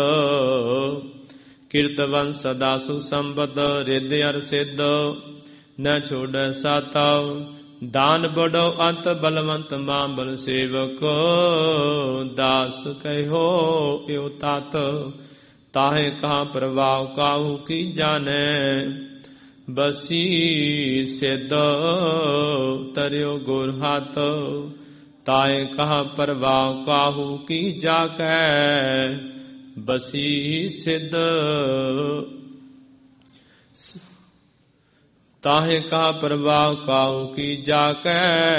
ਕੀਰਤਵੰ ਸਦਾ ਸੁਖ ਸੰਪਦ ਰਿੱਧ ਅਰ ਸਿੱਧ ਨ ਛੋੜੈ ਸਾਤਵ ਦਾਨ ਬੜੋ ਅੰਤ ਬਲਵੰਤ ਮਾਂ ਬਲ ਸੇਵਕ ਦਾਸ ਕਹਿਓ ਇਉ ਤਤ ਤਾਹੇ ਕਹਾ ਪ੍ਰਵਾਹ ਕਾਹੂ ਕੀ ਜਾਣੈ ਬਸੀ ਸਿੱਧ ਤਰਿਓ ਗੁਰ ਹੱਥ ਤਾਹੇ ਕਹਾ ਪ੍ਰਵਾਹ ਕਾਹੂ ਕੀ ਜਾਕੈ ਬਸੀ ਸਿੱਧ ਤਾਹੇ ਕਾ ਪ੍ਰਵਾਹ ਕਾਹੂ ਕੀ ਜਾਕੈ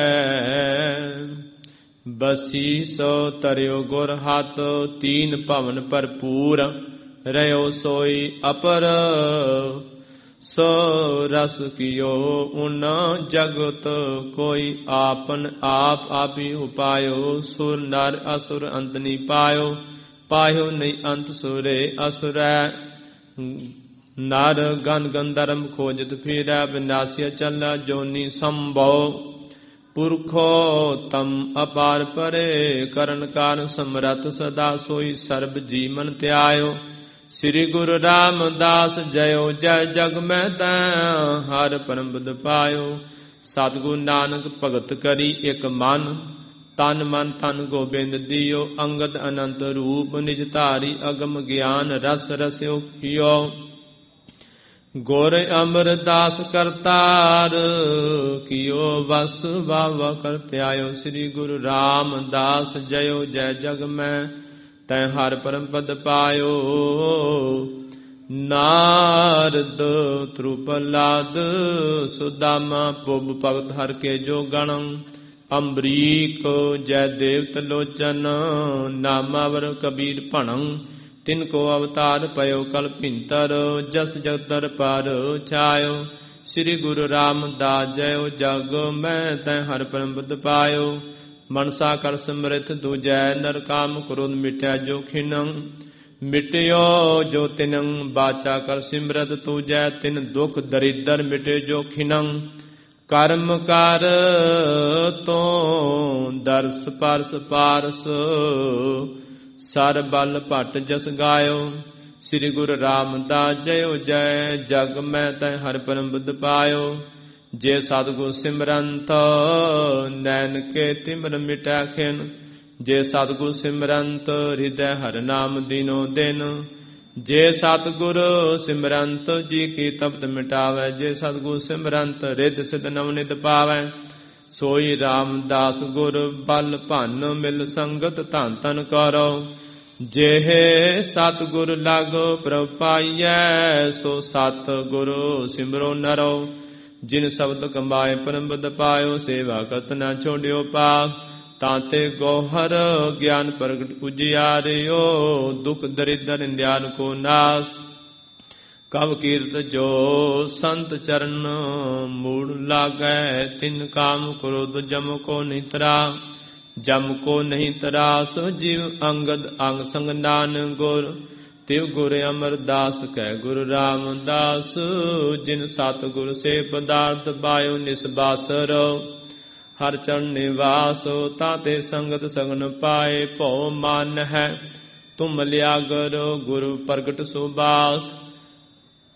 ਬਸੀ ਸੋ ਤਰਿਓ ਗੁਰ ਹੱਥ ਤੀਨ ਭਵਨ ਭਰਪੂਰ ਰਹਿਓ ਸੋਈ ਅਪਰ ਸੋ ਰਸ ਕੀਓ ਉਨ ਜਗਤ ਕੋਈ ਆਪਨ ਆਪ ਆਪੀ ਉਪਾਇਓ ਸੁਰ ਨਰ ਅਸੁਰ ਅੰਤ ਨੀ ਪਾਇਓ ਪਾਇਓ ਨਹੀਂ ਅੰਤ ਸੁਰੇ ਅਸੁਰੈ ਨਰ ਗਨ ਗੰਧਰਮ ਖੋਜਤ ਫਿਰੈ ਵਿਨਾਸ਼ਿਆ ਚੱਲਾ ਜੋਨੀ ਸੰਭਉ ਪੁਰਖੋ ਤਮ ਅਪਾਰ ਪਰੇ ਕਰਨ ਕਾਰਨ ਸਮਰੱਥ ਸਦਾ ਸੋਈ ਸਰਬ ਜੀਵਨ ਧਿਆਇਓ ਸ੍ਰੀ ਗੁਰੂ ਰਾਮਦਾਸ ਜਯੋ ਜੈ ਜਗ ਮੈਂ ਤੈ ਹਰ ਪਰਮ ਬੁੱਧ ਪਾਇਓ ਸਤਿਗੁਰੂ ਨਾਨਕ ਭਗਤ ਕਰੀ ਇਕ ਮਨ ਤਨ ਮਨ ਤਨ ਗੋਬਿੰਦ ਦਿਓ ਅੰਗਦ ਅਨੰਤ ਰੂਪ ਨਿਜ ਧਾਰੀ ਅਗਮ ਗਿਆਨ ਰਸ ਰਸਿਓ ਕੀਓ ਗੁਰ ਅਮਰਦਾਸ ਕਰਤਾਰ ਕੀਓ ਵਸ ਵਾਵਾ ਕਰਤੇ ਆਇਓ ਸ੍ਰੀ ਗੁਰੂ ਰਾਮਦਾਸ ਜਯੋ ਜੈ ਜਗ ਮੈਂ ਤੈ ਹਰ ਪਰਮ ਪਦ ਪਾਇਓ ਨਾਰਦ ਤ੍ਰੁਪਲਾਦ ਸੁਦਾਮਾ ਪੁਬ ਭਗਤ ਹਰ ਕੇ ਜੋ ਗਣ ਅੰਬਰੀਕ ਜੈ ਦੇਵਤ ਲੋਚਨ ਨਾਮਾਵਰ ਕਬੀਰ ਭਣੰ ਤਿਨ ਕੋ ਅਵਤਾਰ ਪਇਓ ਕਲ ਭਿੰਤਰ ਜਸ ਜਗਤਰ ਪਰ ਛਾਇਓ ਸ੍ਰੀ ਗੁਰੂ ਰਾਮਦਾਸ ਜਯੋ ਜਗ ਮੈਂ ਤੈ ਹਰ ਪਰਮ ਬੁੱਧ ਪਾਇਓ ਮਨਸਾ ਕਰ ਸਮ੍ਰਿਤ ਦੂਜੈ ਨਰ ਕਾਮ ਕ੍ਰੋਧ ਮਿਟਿਆ ਜੋ ਖਿਨੰ ਮਿਟਿਓ ਜੋ ਤਿਨੰ ਬਾਚਾ ਕਰ ਸਿਮਰਤ ਤੂਜੈ ਤਿਨ ਦੁਖ ਦਰਿਦਰ ਮਿਟੇ ਜੋ ਖਿਨੰ ਕਰਮ ਕਰ ਤੋਂ ਦਰਸ ਪਰਸ ਪਾਰਸ ਸਰ ਬਲ ਭਟ ਜਸ ਗਾਇਓ ਸ੍ਰੀ ਗੁਰੂ ਰਾਮਦਾਸ ਜਯੋ ਜੈ ਜਗ ਮੈਂ ਤੈ ਹਰ ਪਰਮ ਬੁੱਧ ਪਾਇਓ ਜੇ ਸਤਿਗੁਰ ਸਿਮਰੰਤ ਨੈਣ ਕੇ ਤਿਮਰ ਮਿਟੈ ਖਿਨ ਜੇ ਸਤਿਗੁਰ ਸਿਮਰੰਤ ਹਿਰਦੈ ਹਰਿ ਨਾਮ ਦਿਨੋ ਦਿਨ ਜੇ ਸਤਿਗੁਰ ਸਿਮਰੰਤ ਜੀ ਕੀ ਤਪਤ ਮਿਟਾਵੈ ਜੇ ਸਤਿਗੁਰ ਸਿਮਰੰਤ ਰਿੱਧ ਸਿਧ ਨਵਨਿਤ ਪਾਵੈ ਸੋਈ ਰਾਮਦਾਸ ਗੁਰ ਬਲ ਭੰਨ ਮਿਲ ਸੰਗਤ ਧਨ ਧਨ ਕਰੋ ਜਿਹੇ ਸਤਿਗੁਰ ਲਗ ਪ੍ਰਭ ਪਾਈਐ ਸੋ ਸਤਿਗੁਰ ਸਿਮਰੋ ਨਰੋ ਜਿਨ ਸ਼ਬਦ ਕਮਾਏ ਪਰਮ ਬੁੱਧ ਪਾਇਓ ਸੇਵਾ ਕਰਤ ਨਾ ਛੋੜਿਓ ਪਾਪ ਤਾਤੇ ਗੋਹਰ ਗਿਆਨ ਪ੍ਰਗਟ ਉਜਿਆਰਿਓ ਦੁਖ ਦਰਿਦਰ ਨਿੰਦਿਆਨ ਕੋ ਨਾਸ ਕਵ ਕੀਰਤ ਜੋ ਸੰਤ ਚਰਨ ਮੂੜ ਲਾਗੈ ਤਿਨ ਕਾਮ ਕ੍ਰੋਧ ਜਮ ਕੋ ਨਿਤਰਾ ਜਮ ਕੋ ਨਹੀਂ ਤਰਾਸ ਜੀਵ ਅੰਗਦ ਅੰਗ ਸੰਗ ਨਾਨ ਗੁਰ ਤਿਵ ਗੁਰ ਅਮਰਦਾਸ ਕਹਿ ਗੁਰੂ ਰਾਮਦਾਸ ਜਿਨ ਸਤ ਗੁਰ ਸੇ ਪਦਾਰਥ ਬਾਇਓ ਨਿਸਬਾਸਰ ਹਰ ਚਰਨ ਨਿਵਾਸ ਤਾਤੇ ਸੰਗਤ ਸਗਨ ਪਾਏ ਭਉ ਮਨ ਹੈ ਤੁਮ ਲਿਆਗਰ ਗੁਰੂ ਪ੍ਰਗਟ ਸੁਬਾਸ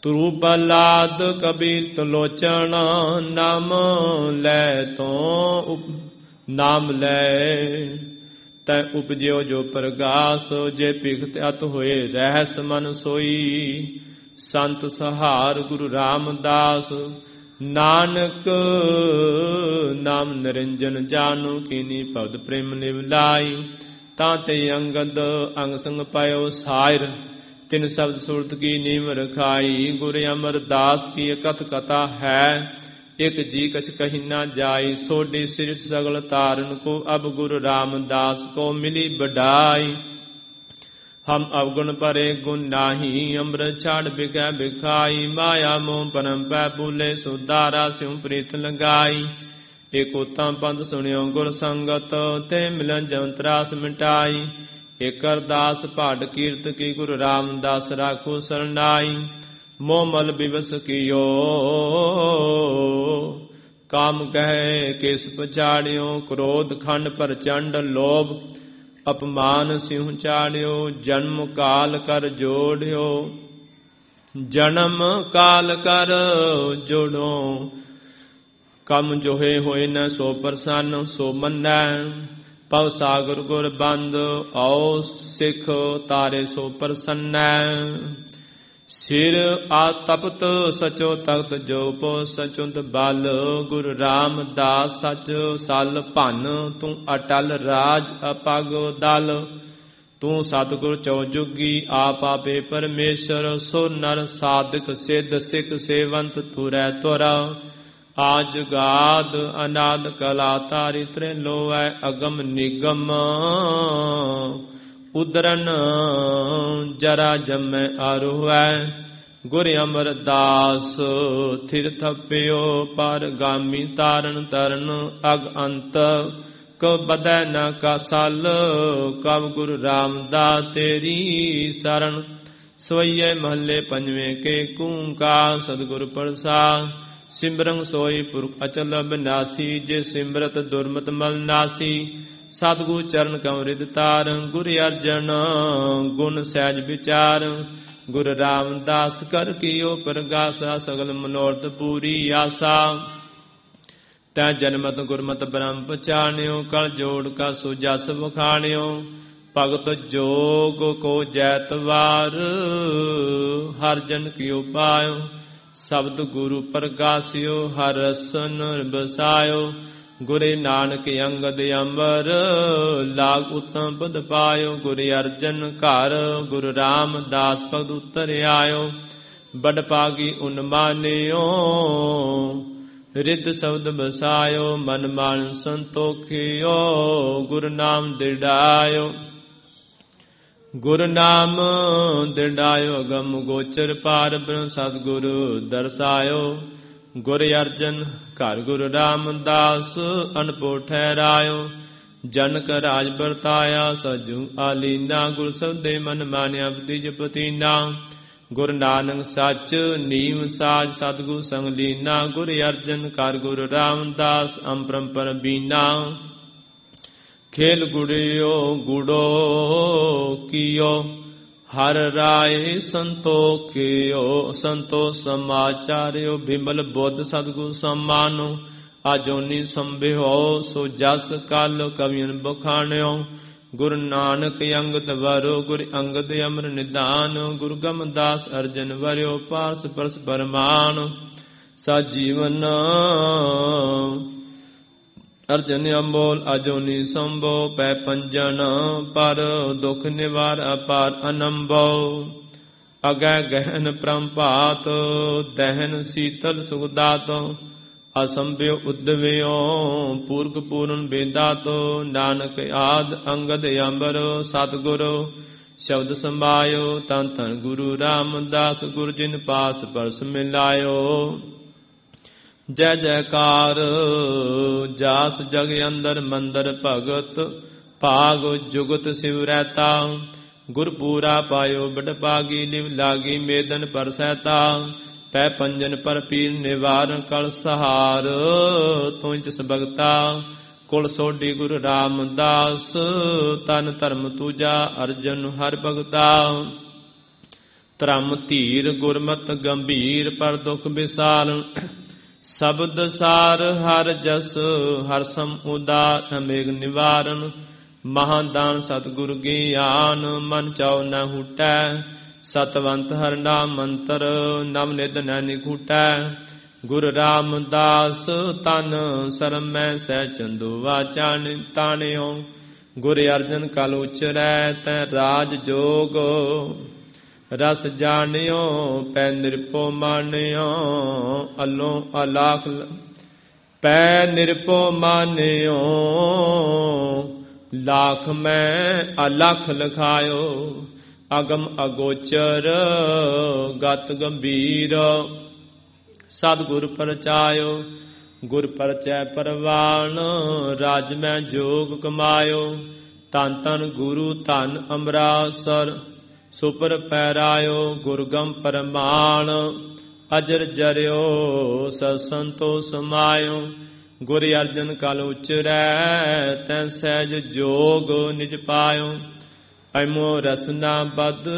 ਤਰੂ ਪ੍ਰਹਲਾਦ ਕਬੀਰ ਤਲੋਚਨ ਨਾਮ ਲੈ ਤੋਂ ਨਾਮ ਲੈ ਤੈ ਉਪਜਿਓ ਜੋ ਪ੍ਰਗਾਸ ਜੇ ਭਿਖਤ ਅਤ ਹੋਏ ਰਹਿਸ ਮਨ ਸੋਈ ਸੰਤ ਸਹਾਰ ਗੁਰੂ ਰਾਮਦਾਸ ਨਾਨਕ ਨਾਮ ਨਿਰੰਜਨ ਜਾਨੂ ਕੀਨੀ ਭਗਤ ਪ੍ਰੇਮ ਨਿਵਲਾਈ ਤਾਂ ਤੇ ਅੰਗਦ ਅੰਗ ਸੰਗ ਪਾਇਓ ਸਾਇਰ ਤਿਨ ਸ਼ਬਦ ਸੁਰਤ ਕੀ ਨੀਮ ਰਖਾਈ ਗੁਰ ਅਮਰਦਾਸ ਕੀ ਕਥ ਕਥਾ ਹੈ ਇਕ ਜੀ ਕਛ ਕਹੀ ਨਾ ਜਾਈ ਸੋਡੀ ਸਿਰਤ ਸਗਲ ਤਾਰਨ ਕੋ ਅਬ ਗੁਰੂ ਰਾਮਦਾਸ ਕੋ ਮਿਲੀ ਬਡਾਈ ਹਮ ਅਵਗੁਣ ਪਰੇ ਗੁਣ ਨਾਹੀ ਅੰਮ੍ਰਿਤ ਛਾੜ ਬਿਕੈ ਬਿਖਾਈ ਮਾਇਆ ਮੋਹ ਪਰਮ ਪੈ ਭੂਲੇ ਸੁਦਾਰਾ ਸਿਉ ਪ੍ਰੀਤ ਲਗਾਈ ਏਕ ਉਤਮ ਪੰਥ ਸੁਣਿਓ ਗੁਰ ਸੰਗਤ ਤੇ ਮਿਲਨ ਜੰਤਰਾਸ ਮਿਟਾਈ ਏਕ ਅਰਦਾਸ ਭਾਡ ਕੀਰਤ ਕੀ ਗੁਰੂ ਰਾਮਦਾਸ ਰਾਖੋ ਸਰਨਾਈ ਮੋਹ ਮਲ ਬਿਵਸ ਕੀਓ ਕਾਮ ਕਹੈ ਕਿਸ ਪਛਾੜਿਓ ਕ੍ਰੋਧ ਖੰਡ ਪ੍ਰਚੰਡ ਲੋਭ ਅਪਮਾਨ ਸਿਉ ਚਾੜਿਓ ਜਨਮ ਕਾਲ ਕਰ ਜੋੜਿਓ ਜਨਮ ਕਾਲ ਕਰ ਜੋੜੋ ਕਮ ਜੋਹੇ ਹੋਏ ਨ ਸੋ ਪ੍ਰਸੰਨ ਸੋ ਮੰਨੈ ਪਵ ਸਾਗਰ ਗੁਰ ਬੰਦ ਆਓ ਸਿੱਖ ਤਾਰੇ ਸੋ ਪ੍ਰਸੰਨੈ ਸਿਰ ਆ ਤਪਤ ਸਚੋ ਤਖਤ ਜੋਪੋ ਸਚੁੰਤ ਬਲ ਗੁਰੂ ਰਾਮਦਾਸ ਸਚ ਸਲ ਭਨ ਤੂੰ ਅਟਲ ਰਾਜ ਅਪਗ ਦਲ ਤੂੰ ਸਤਿਗੁਰ ਚੌ ਜੁਗੀ ਆਪ ਆਪੇ ਪਰਮੇਸ਼ਰ ਸੋ ਨਰ ਸਾਧਕ ਸਿੱਧ ਸਿੱਖ ਸੇਵੰਤ ਤੁਰੈ ਤੁਰ ਆਜ ਗਾਦ ਅਨਾਦ ਕਲਾ ਤਾਰੀ ਤ੍ਰੇ ਲੋਐ ਅਗਮ ਨਿਗਮ ਉਦਰਨ ਜਰਾ ਜਮੈ ਆਰੋਹੈ ਗੁਰ ਅਮਰਦਾਸ ਥਿਰ ਥਪਿਓ ਪਰ ਗਾਮੀ ਤਾਰਨ ਤਰਨ ਅਗ ਅੰਤ ਕੋ ਬਦੈ ਨ ਕਾ ਸਲ ਕਬ ਗੁਰੂ ਰਾਮਦਾਸ ਤੇਰੀ ਸਰਣ ਸਵਈਏ ਮਹੱਲੇ ਪੰਜਵੇਂ ਕੇ ਕੂੰਕਾ ਸਤਿਗੁਰ ਪ੍ਰਸਾਦ ਸਿਮਰੰ ਸੋਈ ਪੁਰਖ ਅਚਲ ਬਿਨਾਸੀ ਜੇ ਸਿਮਰਤ ਦੁਰਮਤ ਮਲ ਨਾਸੀ ਸਤਿਗੁਰ ਚਰਨ ਕਉ ਰਿਦ ਤਾਰ ਗੁਰ ਅਰਜਨ ਗੁਣ ਸਹਿਜ ਵਿਚਾਰ ਗੁਰ ਰਾਮਦਾਸ ਕਰ ਕੀਓ ਪ੍ਰਗਾਸਾ ਸਗਲ ਮਨੋਰਥ ਪੂਰੀ ਆਸਾ ਤੈ ਜਨਮਤ ਗੁਰਮਤ ਬ੍ਰਹਮ ਪਛਾਣਿਓ ਕਲ ਜੋੜ ਕਾ ਸੋ ਜਸ ਵਖਾਣਿਓ ਭਗਤ ਜੋਗ ਕੋ ਜੈਤਵਾਰ ਹਰ ਜਨ ਕੀਓ ਪਾਇਓ ਸ਼ਬਦ ਗੁਰੂ ਪ੍ਰਗਾਸਿਓ ਹਰ ਰਸਨ ਬਸਾਇਓ ਗੁਰੇ ਨਾਨਕ ਅੰਗਦ ਅੰਬਰ ਲਾਗ ਉਤਮ ਪਦ ਪਾਇਓ ਗੁਰ ਅਰਜਨ ਘਰ ਗੁਰੂ ਰਾਮਦਾਸ ਭਗਤ ਉਤਰ ਆਇਓ ਬੜ ਪਾਗੀ ਉਨ ਮਾਨਿਓ ਰਿੱਧ ਸ਼ਬਦ ਬਸਾਇਓ ਮਨ ਮਾਨ ਸੰਤੋਖਿਓ ਗੁਰ ਨਾਮ ਦਿੜਾਇਓ ਗੁਰ ਨਾਮ ਦਿੜਾਇਓ ਅਗਮ ਗੋਚਰ ਪਾਰ ਬ੍ਰਹਮ ਸਤਿਗੁਰੂ ਦਰਸਾਇਓ ਗੁਰ ਅਰਜਨ ਘਰ ਗੁਰੂ ਰਾਮਦਾਸ ਅਨਪੋ ਠਹਿਰਾਇਓ ਜਨਕ ਰਾਜ ਵਰਤਾਇਆ ਸਜੂ ਆਲੀਨਾ ਗੁਰ ਸਬਦੇ ਮਨ ਮਾਨਿਆ ਬੁੱਧੀ ਜਪਤੀਨਾ ਗੁਰ ਨਾਨਕ ਸੱਚ ਨੀਮ ਸਾਜ ਸਤਿਗੁਰ ਸੰਗ ਲੀਨਾ ਗੁਰ ਅਰਜਨ ਘਰ ਗੁਰੂ ਰਾਮਦਾਸ ਅੰਪਰੰਪਰ ਬੀਨਾ ਖੇਲ ਗੁੜਿਓ ਗੁੜੋ ਕੀਓ ਹਰ ਰਾਏ ਸੰਤੋਖਿਓ ਸੰਤੋ ਸਮਾਚਾਰਿਓ ਬਿਮਲ ਬੁੱਧ ਸਤਿਗੁਰ ਸਮਾਨੋ ਆਜੋਨੀ ਸੰਭਿਓ ਸੋ ਜਸ ਕਲ ਕਵਿਨ ਬਖਾਣਿਓ ਗੁਰੂ ਨਾਨਕ ਅੰਗਦ ਵਰੋ ਗੁਰ ਅੰਗਦ ਅਮਰ ਨਿਦਾਨ ਗੁਰੂ ਗਮਦਾਸ ਅਰਜਨ ਵਰਿਓ ਪਾਰਸ ਪਰਸ ਪਰਮਾਨ ਸਾ ਜੀਵਨ ਅਰਜਨ ਅੰਬੋਲ ਅਜੋਨੀ ਸੰਭੋ ਪੈ ਪੰਜਨ ਪਰ ਦੁਖ ਨਿਵਾਰ ਅਪਾਰ ਅਨੰਭੋ ਅਗੈ ਗਹਿਨ ਪ੍ਰੰਭਾਤ ਦਹਿਨ ਸੀਤਲ ਸੁਖਦਾਤ ਅਸੰਭਿਓ ਉਦਵਿਓ ਪੂਰਕ ਪੂਰਨ ਬੇਦਾਤ ਨਾਨਕ ਆਦ ਅੰਗਦ ਅੰਬਰ ਸਤਿਗੁਰ ਸ਼ਬਦ ਸੰਭਾਇਓ ਤਨ ਤਨ ਗੁਰੂ ਰਾਮਦਾਸ ਗੁਰ ਜਿਨ ਪਾਸ ਪਰਸ ਮਿਲਾਇਓ ਜੈ ਜੈਕਾਰ ਜਾਸ ਜਗ ਅੰਦਰ ਮੰਦਰ ਭਗਤ ਭਾਗ ਜੁਗਤ ਸਿਵ ਰਹਿਤਾ ਗੁਰ ਪੂਰਾ ਪਾਇਓ ਬੜ ਭਾਗੀ ਲਿਵ ਲਾਗੀ ਮੇਦਨ ਪਰ ਸਹਿਤਾ ਪੈ ਪੰਜਨ ਪਰ ਪੀਰ ਨਿਵਾਰ ਕਲ ਸਹਾਰ ਤੂੰ ਜਿਸ ਭਗਤਾ ਕੁਲ ਸੋਢੀ ਗੁਰੂ ਰਾਮਦਾਸ ਤਨ ਧਰਮ ਤੂਜਾ ਅਰਜਨ ਹਰ ਭਗਤਾ ਧਰਮ ਧੀਰ ਗੁਰਮਤਿ ਗੰਭੀਰ ਪਰ ਦੁਖ ਵਿਸਾਰਨ। ਸ਼ਬਦ ਸਾਰ ਹਰ ਜਸ ਹਰ ਸਮ ਉਦਾਰ ਅਮੇਘ ਨਿਵਾਰਨ। ਮਹਾਦਾਨ ਸਤਿਗੁਰ ਗਿਆਨ ਮਨ ਚਾਉ ਨ ਹੂਟੈ। ਸਤਵੰਤ ਹਰਿ ਨਾਮ ਮੰਤਰ ਨਵ ਨਿਧ ਨੈਨਿ ਘੂਟੈ। ਗੁਰ ਰਾਮਦਾਸ ਤਨ ਸਰਮੈ ਸਹਿ ਚੰਦੂ ਵਾਚਾ ਤਾਣਿਓ। ਗੁਰ ਅਰਜਨ ਕਲ ਉਚਰੈ ਤੈ ਰਾਜ ਜੋਗ। ਰਸ ਜਾਣਿਓ ਪੈ ਨਿਰਭਉ ਮਾਨਿਓ ਅਲੋਂ ਅਲਾਖ। ਪੈ ਨਿਰਭਉ ਮਾਨਿਓ ਲਾਖ ਮੈਂ ਅਲਖ ਲਖਾਇਓ। ਅਗਮ ਅਗੋਚਰ ਗਤ ਗੰਭੀਰ ਸਤਿਗੁਰ ਪਰਚਾਇਓ। ਗੁਰ ਪਰਚੈ ਪਰਵਾਨ ਰਾਜ ਮੈਂ ਜੋਗ ਕਮਾਇਓ। ਧੰਨ ਧੰਨ ਗੁਰੂ ਧੰਨ ਅੰਮ੍ਰਿਤਸਰ ਸੁਪਰ ਪੈਰਾਇਓ। ਗੁਰਗਮ ਪਰਮਾਨ ਅਜਰ ਜਰਿਓ ਸਤਸੰਤੋ ਸਮਾਇਓ। ਗੁਰ ਅਰਜਨ ਕਲ ਉਚਰੈ ਤੈ ਸਹਿਜ ਜੋਗ ਨਿਜ ਪਾਇਓ। ਐਮੋ ਰਸਨਾ ਬਦ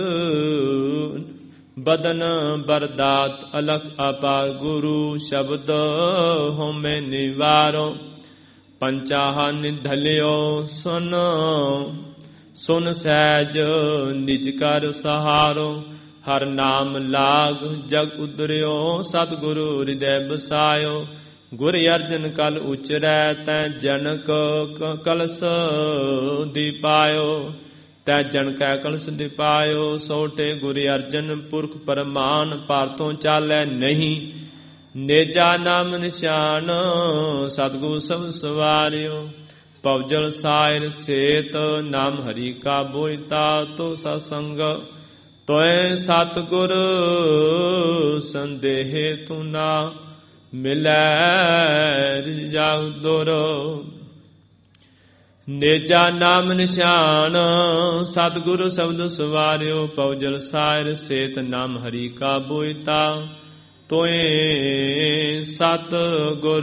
ਬਦਨ ਬਰਦਾਤ ਅਲਖ ਅਪਾਰ ਗੁਰੂ ਸ਼ਬਦ ਹੋਮੇ ਨਿਵਾਰੋ। ਪੰਚਾਹ ਨਿਧਲਿਓ ਸੁਨ ਸੁਨ ਸਹਿਜ ਨਿਜ ਕਰ ਸਹਾਰੋ। ਹਰ ਨਾਮ ਲਾਗ ਜਗ ਉਦਰਿਓ ਸਤਿਗੁਰੂ ਹਿਰਦੈ ਬਸਾਇਓ। ਗੁਰ ਅਰਜਨ ਕਲ ਉਚਰੈ ਤੈ ਜਨਕ ਕਲਸ ਦੀਪਾਇਓ। ਤੈ ਜਨਕੈ ਕਲਸ ਦੀਪਾਇਓ। ਸੋਟੇ ਗੁਰ ਅਰਜਨ ਪੁਰਖ ਪਰਮਾਨ ਭਾਰਤੋਂ ਚਾਲੈ ਨਹੀਂ। ਨੇਜਾ ਨਾਮ ਨਿਸ਼ਾਨ ਸਤਿਗੁਰ ਸਭ ਸਵਾਰਿਓ। ਪਵਜਲ ਸਾਇਰ ਸੇਤ ਨਾਮ ਹਰੀ ਕਾ ਬੋਇਤਾ ਤੋ ਸਤਸੰਗ। ਤੋਏ ਸਤਿਗੁਰ ਸੰਦੇਹ ਤੂ ਨਾ ਮਿਲੈ ਜਾਉ ਦੁਰ। ਨੇਜਾ ਨਾਮ ਨਿਸ਼ਾਨ ਸਤਿਗੁਰ ਸ਼ਬਦ ਸਵਾਰਿਓ। ਪਵਜਲ ਸਾਇਰ ਸੇਤ ਨਾਮ ਹਰੀ ਕਾ ਬੋਇਤਾ ਤੋਏ ਸਤਿਗੁਰ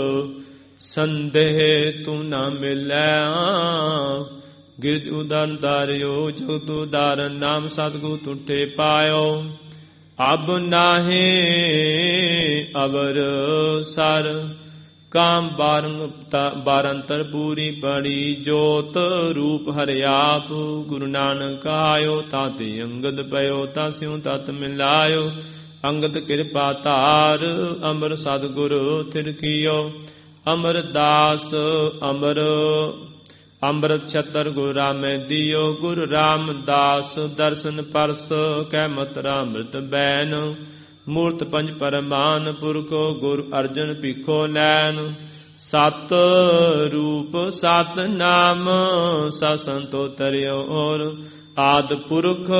ਸੰਦੇਹ ਤੂ ਨਾ ਮਿਲੈ। ਗਿਰਜ ਉਦਾਰਨ ਤਾਰਿਓ ਜਗਤ ਉਦਾਰਨ ਨਾਮ ਸਤਿਗੁਰ ਤੁਠੇ ਪਾਇਓ। ਅਬ ਨਾਹੇ ਅਵਰ ਸਰ ਕਾਮ ਬਾਰੰਤਰ ਪੂਰੀ ਪੜੀ। ਜੋਤ ਰੂਪ ਹਰਿ ਆਪ ਗੁਰੂ ਨਾਨਕ ਆਇਓ। ਤਾਤੇ ਅੰਗਦ ਪਇਓ ਤਾਸਿਉ ਤਤ ਮਿਲਾਇਓ। ਅੰਗਦ ਕਿਰਪਾ ਧਾਰ ਅਮਰ ਸਤਿਗੁਰ ਥਿਰਕੀਓ। ਅਮਰਦਾਸ ਅਮਰ ਅੰਮ੍ਰਿਤ ਛਤਰ ਗੁਰੂ ਰਾਮੈ ਦਿਓ। ਗੁਰੂ ਰਾਮਦਾਸ ਦਰਸ਼ਨ ਪਰਸ ਕੈ ਮਤਰਾ ਅੰਮ੍ਰਿਤ ਬੈਨ। ਮੂਰਤ ਪੰਜ ਪਰਮਾਨ ਪੁਰਖੋ ਗੁਰ ਅਰਜਨ ਭੀਖੋ ਨੈਨ। ਸਤ ਰੂਪ ਸਤ ਨਾਮ ਸਤ ਸੰਤੋ ਤਰਿਓ ਔਰ। ਆਦ ਪੁਰਖ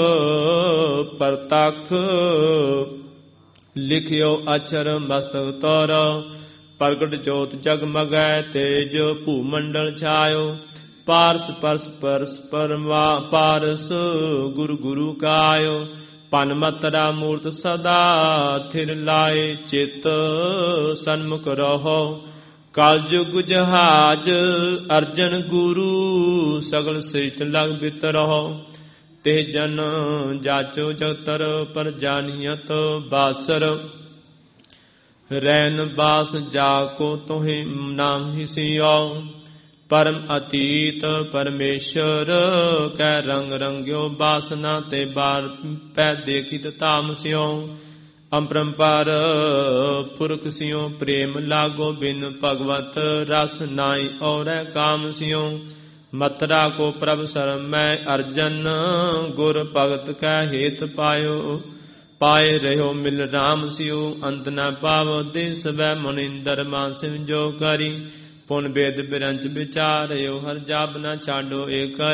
ਪਰਤਖ ਲਿਖਿਓ ਅਛਰ ਮਸਤਕ ਤਰ। ਪ੍ਰਗਟ ਜੋਤ ਜਗਮਗੈ ਤੇਜ ਭੂ ਮੰਡਲ ਛਾਇਓ। ਪਾਰਸ ਪਰਸ ਪਰਸ ਪਰਮਾ ਪਾਰਸ ਗੁਰੂ ਗੁਰੂ ਕਾਇਓ। ਪਨ ਮਤਰਾ ਮੂਰਤ ਸਦਾ ਥਿਰ ਲਾਏ। ਚਿਤ ਸਨਮੁਖ ਰਹੋ ਕਲ ਜੁਗ ਜਹਾਜ। ਅਰਜਨ ਗੁਰੂ ਸਗਲ ਸਿਸ਼ਟ ਲਗ ਬਿਤ ਰਹੋ। ਤੇ ਜਨ ਜਾਚੋ ਜਗਤਰ ਪਰ ਜਾਨੀਅਤ ਬਾਸਰ। ਰੈਨ ਬਾਸ ਜਾ ਕੋ ਤੋਹਿ ਨਾਮ ਹੀ ਸਿਓ। ਪਰਮ ਅਤੀਤ ਪਰਮੇਸ਼ਰ ਕੈ ਰੰਗ ਰੰਗਿਓ। ਬਾਸਨਾ ਤੇ ਬਾਰ ਪੈ ਦੇਖਿਤ ਧਾਮ ਸਿਓ। ਅਪਰੰਪਾਰ ਪੁਰਖ ਸਿਓ। ਪ੍ਰੇਮ ਲਾਗੋ ਬਿਨ ਭਗਵਤ ਰਸ ਨਾਈ ਔਰੈ ਕਾਮ ਸਿਓ। ਮਤਰਾ ਕੋ ਪ੍ਰਭ ਸਰਮੈ ਅਰਜਨ ਗੁਰ ਭਗਤ ਕੈ ਹੇਤ ਪਾਇਓ। ਪਾਏ ਰਹਿਓ ਮਿਲ ਰਾਮ ਸਿਓ। ਅੰਤ ਨ ਪਾਵੋ ਦਿਸ ਵੈ ਮੁਨਿੰਦਰ ਮਾਨਸਿ ਜੋ ਕਰੀ। ਪੁਨ ਬੇਦ ਬਿਰੰਚ ਵਿਚਾਰਿਓ। ਹਰ ਜਪ ਨ ਛਾਡੋ ਏਕ